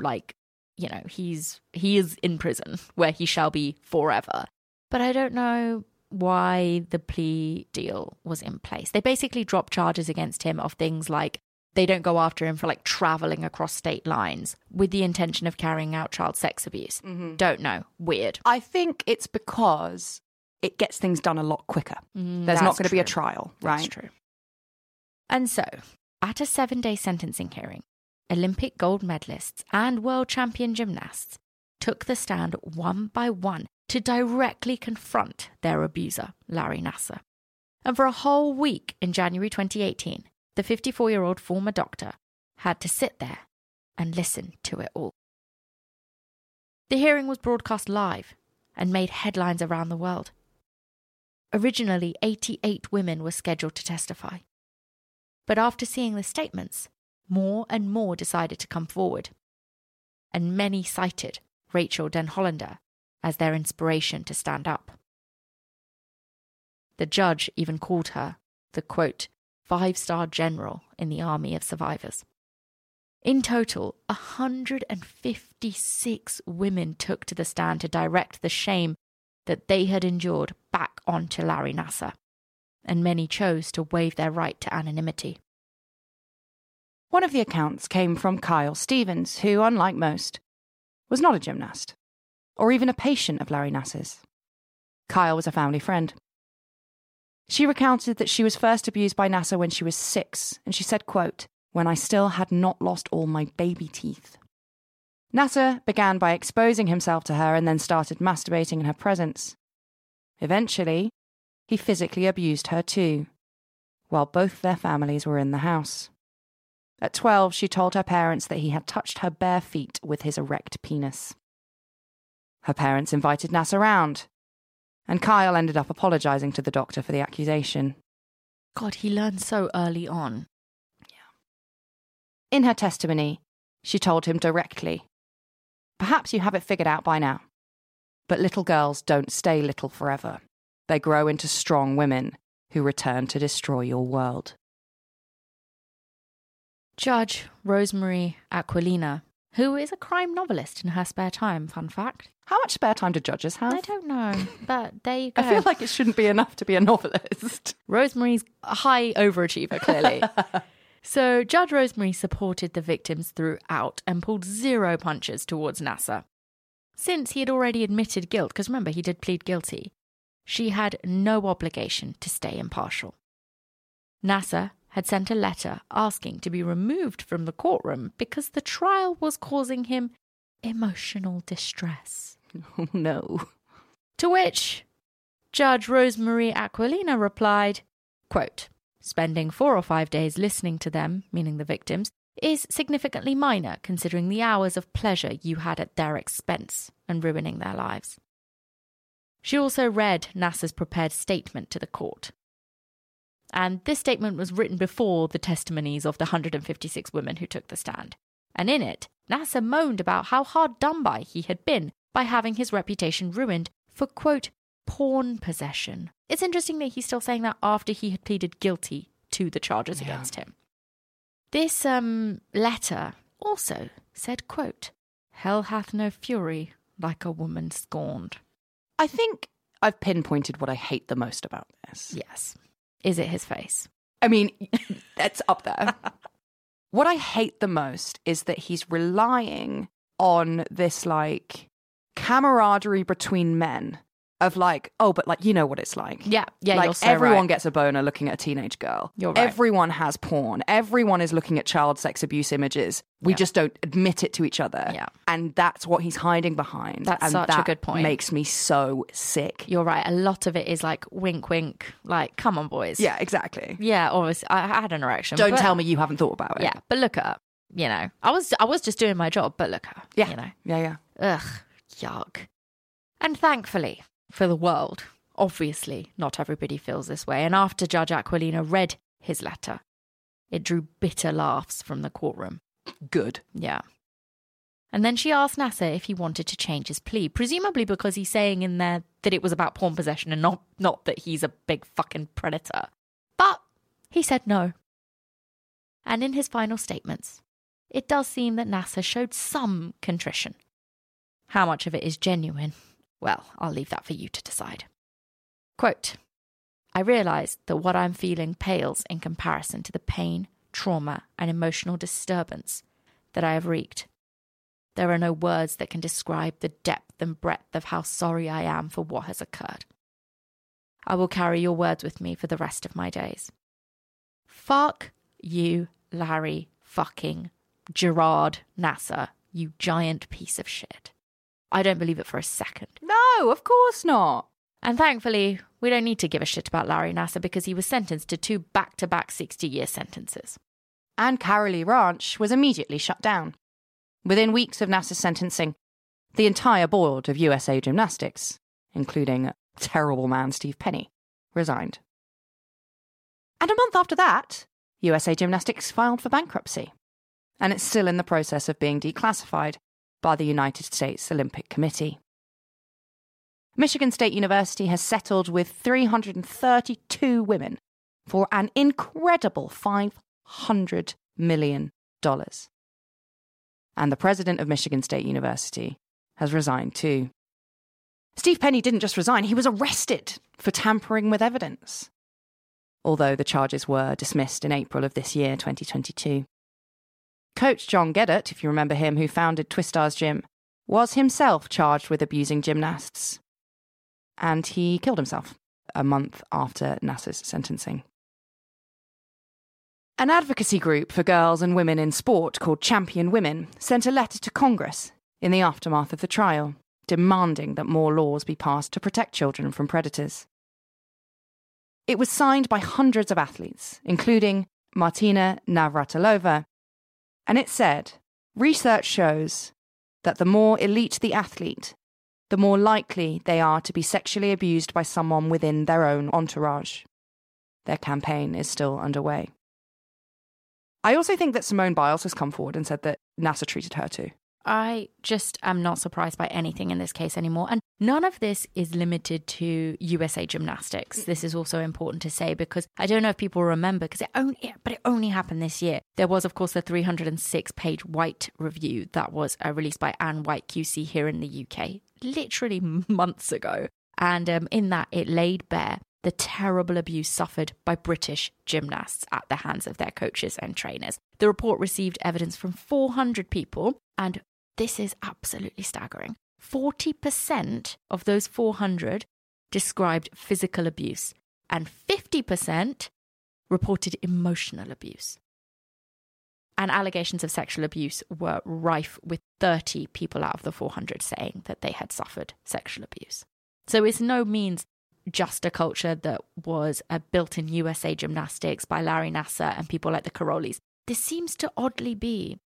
He is in prison where he shall be forever. But I don't know why the plea deal was in place. They basically dropped charges against him of things like they don't go after him for traveling across state lines with the intention of carrying out child sex abuse. Mm-hmm. Don't know. Weird. I think it's because it gets things done a lot quicker. There's not going to be a trial, right? That's true. And so, at a 7-day sentencing hearing, Olympic gold medalists and world champion gymnasts took the stand one by one to directly confront their abuser, Larry Nasser. And for a whole week in January 2018, the 54-year-old former doctor had to sit there and listen to it all. The hearing was broadcast live and made headlines around the world. Originally, 88 women were scheduled to testify. But after seeing the statements, more and more decided to come forward. And many cited Rachel Den Hollander as their inspiration to stand up. The judge even called her the, quote, 5-star general in the army of survivors. In total, 156 women took to the stand to direct the shame that they had endured back onto Larry Nassar, and many chose to waive their right to anonymity. One of the accounts came from Kyle Stevens, who, unlike most, was not a gymnast, or even a patient of Larry Nassar's. Kyle was a family friend. She recounted that she was first abused by Nassar when she was 6, and she said, quote, "when I still had not lost all my baby teeth." Nassar began by exposing himself to her and then started masturbating in her presence. Eventually, he physically abused her too, while both their families were in the house. At 12, she told her parents that he had touched her bare feet with his erect penis. Her parents invited Nassar round, and Kyle ended up apologising to the doctor for the accusation. God, he learned so early on. Yeah. In her testimony, she told him directly, "Perhaps you have it figured out by now, but little girls don't stay little forever. They grow into strong women who return to destroy your world." Judge Rosemary Aquilina, who is a crime novelist in her spare time, fun fact. How much spare time do judges have? I don't know, but there you go. I feel like it shouldn't be enough to be a novelist. Rosemary's a high overachiever, clearly. So Judge Rosemary supported the victims throughout and pulled zero punches towards Nassar. Since he had already admitted guilt, because remember, he did plead guilty, she had no obligation to stay impartial. Nassar had sent a letter asking to be removed from the courtroom because the trial was causing him emotional distress. Oh, no. To which Judge Rosemary Aquilina replied, quote, "spending 4 or 5 days listening to them," meaning the victims, "is significantly minor considering the hours of pleasure you had at their expense and ruining their lives." She also read Nassar's prepared statement to the court. And this statement was written before the testimonies of the 156 women who took the stand. And in it, Nassar moaned about how hard done by he had been by having his reputation ruined for, quote, porn possession. It's interesting that he's still saying that after he had pleaded guilty to the charges against him. This letter also said, quote, "hell hath no fury like a woman scorned." I think I've pinpointed what I hate the most about this. Yes. Is it his face? I mean, that's up there. What I hate the most is that he's relying on this, like, camaraderie between men of like, oh, but like, you know what it's like. Yeah, like, you're so everyone right. gets a boner looking at a teenage girl. You're right. Everyone has porn. Everyone is looking at child sex abuse images. We just don't admit it to each other. Yeah. And that's what he's hiding behind. That's and such a good point. Makes me so sick. You're right. A lot of it is like wink, wink, like, come on, boys. Yeah, exactly. Yeah, obviously, I had an erection. Don't tell me you haven't thought about it. Yeah, but look at her. You know, I was just doing my job, but look at her. Yeah. You know. Yeah. Ugh, yuck. And thankfully, for the world, obviously not everybody feels this way. And after Judge Aquilina read his letter, it drew bitter laughs from the courtroom. Good. Yeah. And then she asked Nassar if he wanted to change his plea, presumably because he's saying in there that it was about porn possession and not that he's a big fucking predator. But he said no. And in his final statements, it does seem that Nassar showed some contrition. How much of it is genuine? Well, I'll leave that for you to decide. Quote, "I realise that what I'm feeling pales in comparison to the pain, trauma, and emotional disturbance that I have wreaked. There are no words that can describe the depth and breadth of how sorry I am for what has occurred. I will carry your words with me for the rest of my days. Fuck you, Larry fucking Gerard Nassar, you giant piece of shit. I don't believe it for a second. No, of course not. And thankfully, we don't need to give a shit about Larry Nassar because he was sentenced to 2 back-to-back 60-year sentences. And Carolee Ranch was immediately shut down. Within weeks of Nassar's sentencing, the entire board of USA Gymnastics, including terrible man Steve Penny, resigned. And a month after that, USA Gymnastics filed for bankruptcy, and it's still in the process of being declassified by the United States Olympic Committee. Michigan State University has settled with 332 women for an incredible $500 million. And the president of Michigan State University has resigned too. Steve Penny didn't just resign, he was arrested for tampering with evidence, although the charges were dismissed in April of this year, 2022. Coach John Geddert, if you remember him, who founded Twistars Gym, was himself charged with abusing gymnasts. And he killed himself a month after Nassar's sentencing. An advocacy group for girls and women in sport called Champion Women sent a letter to Congress in the aftermath of the trial, demanding that more laws be passed to protect children from predators. It was signed by hundreds of athletes, including Martina Navratilova, and it said, research shows that the more elite the athlete, the more likely they are to be sexually abused by someone within their own entourage. Their campaign is still underway. I also think that Simone Biles has come forward and said that Nassar treated her too. I just am not surprised by anything in this case anymore. And none of this is limited to USA Gymnastics. This is also important to say because I don't know if people remember, because it only happened this year. There was, of course, the 306-page White review that was released by Anne White QC here in the UK, literally months ago. And in that, it laid bare the terrible abuse suffered by British gymnasts at the hands of their coaches and trainers. The report received evidence from 400 people, and this is absolutely staggering. 40% of those 400 described physical abuse, and 50% reported emotional abuse. And allegations of sexual abuse were rife, with 30 people out of the 400 saying that they had suffered sexual abuse. So it's no means just a culture that was built in USA Gymnastics by Larry Nassar and people like the Karolis. This seems to oddly be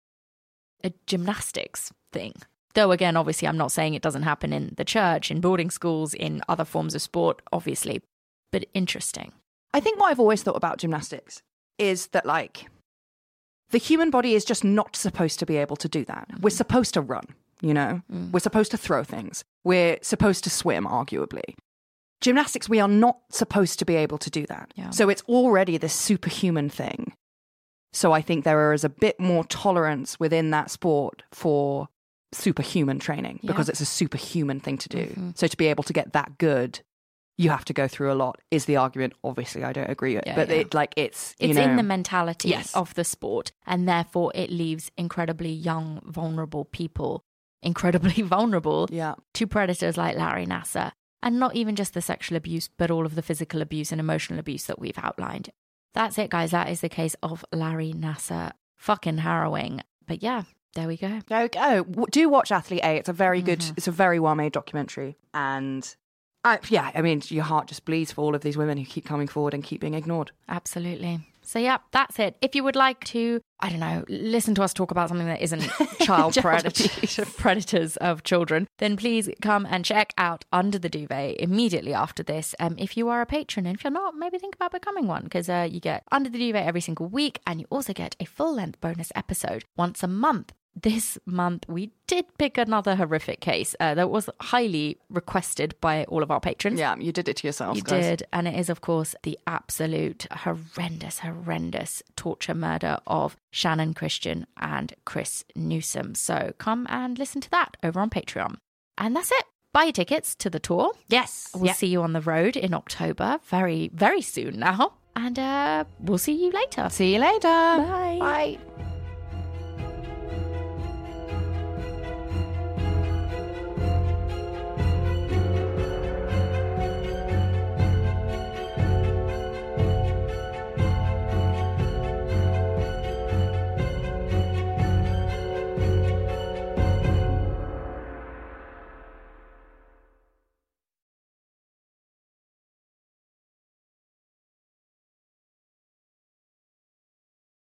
a gymnastics thing. Though, again, obviously, I'm not saying it doesn't happen in the church, in boarding schools, in other forms of sport, obviously. But interesting. I think what I've always thought about gymnastics is that, like, the human body is just not supposed to be able to do that. We're supposed to run, you know? We're supposed to throw things. We're supposed to swim, arguably. Gymnastics, we are not supposed to be able to do that. Yeah. So it's already this superhuman thing. So I think there is a bit more tolerance within that sport for superhuman training because it's a superhuman thing to do. So to be able to get that good, you have to go through a lot, is the argument. Obviously, I don't agree with it, but it's in the mentality of the sport, and therefore it leaves incredibly young, vulnerable people incredibly vulnerable to predators like Larry Nassar. And not even just the sexual abuse, but all of the physical abuse and emotional abuse that we've outlined. That's it, guys. That is the case of Larry Nassar. Fucking harrowing. But yeah, there we go. There we go. Do watch Athlete A. It's a very good, it's a very well-made documentary. And I mean, your heart just bleeds for all of these women who keep coming forward and keep being ignored. Absolutely. So yeah, that's it. If you would like to, I don't know, listen to us talk about something that isn't child predators of children, then please come and check out Under the Duvet immediately after this. If you are a patron, and if you're not, maybe think about becoming one, because you get Under the Duvet every single week, and you also get a full-length bonus episode once a month. This month, we did pick another horrific case that was highly requested by all of our patrons. Yeah, you did it to yourselves, You did, and it is, of course, the absolute horrendous torture murder of Shannon Christian and Chris Newsom. So come and listen to that over on Patreon. And that's it. Buy your tickets to the tour. Yes. We'll see you on the road in October, very, very soon now. And we'll see you later. See you later. Bye. Bye.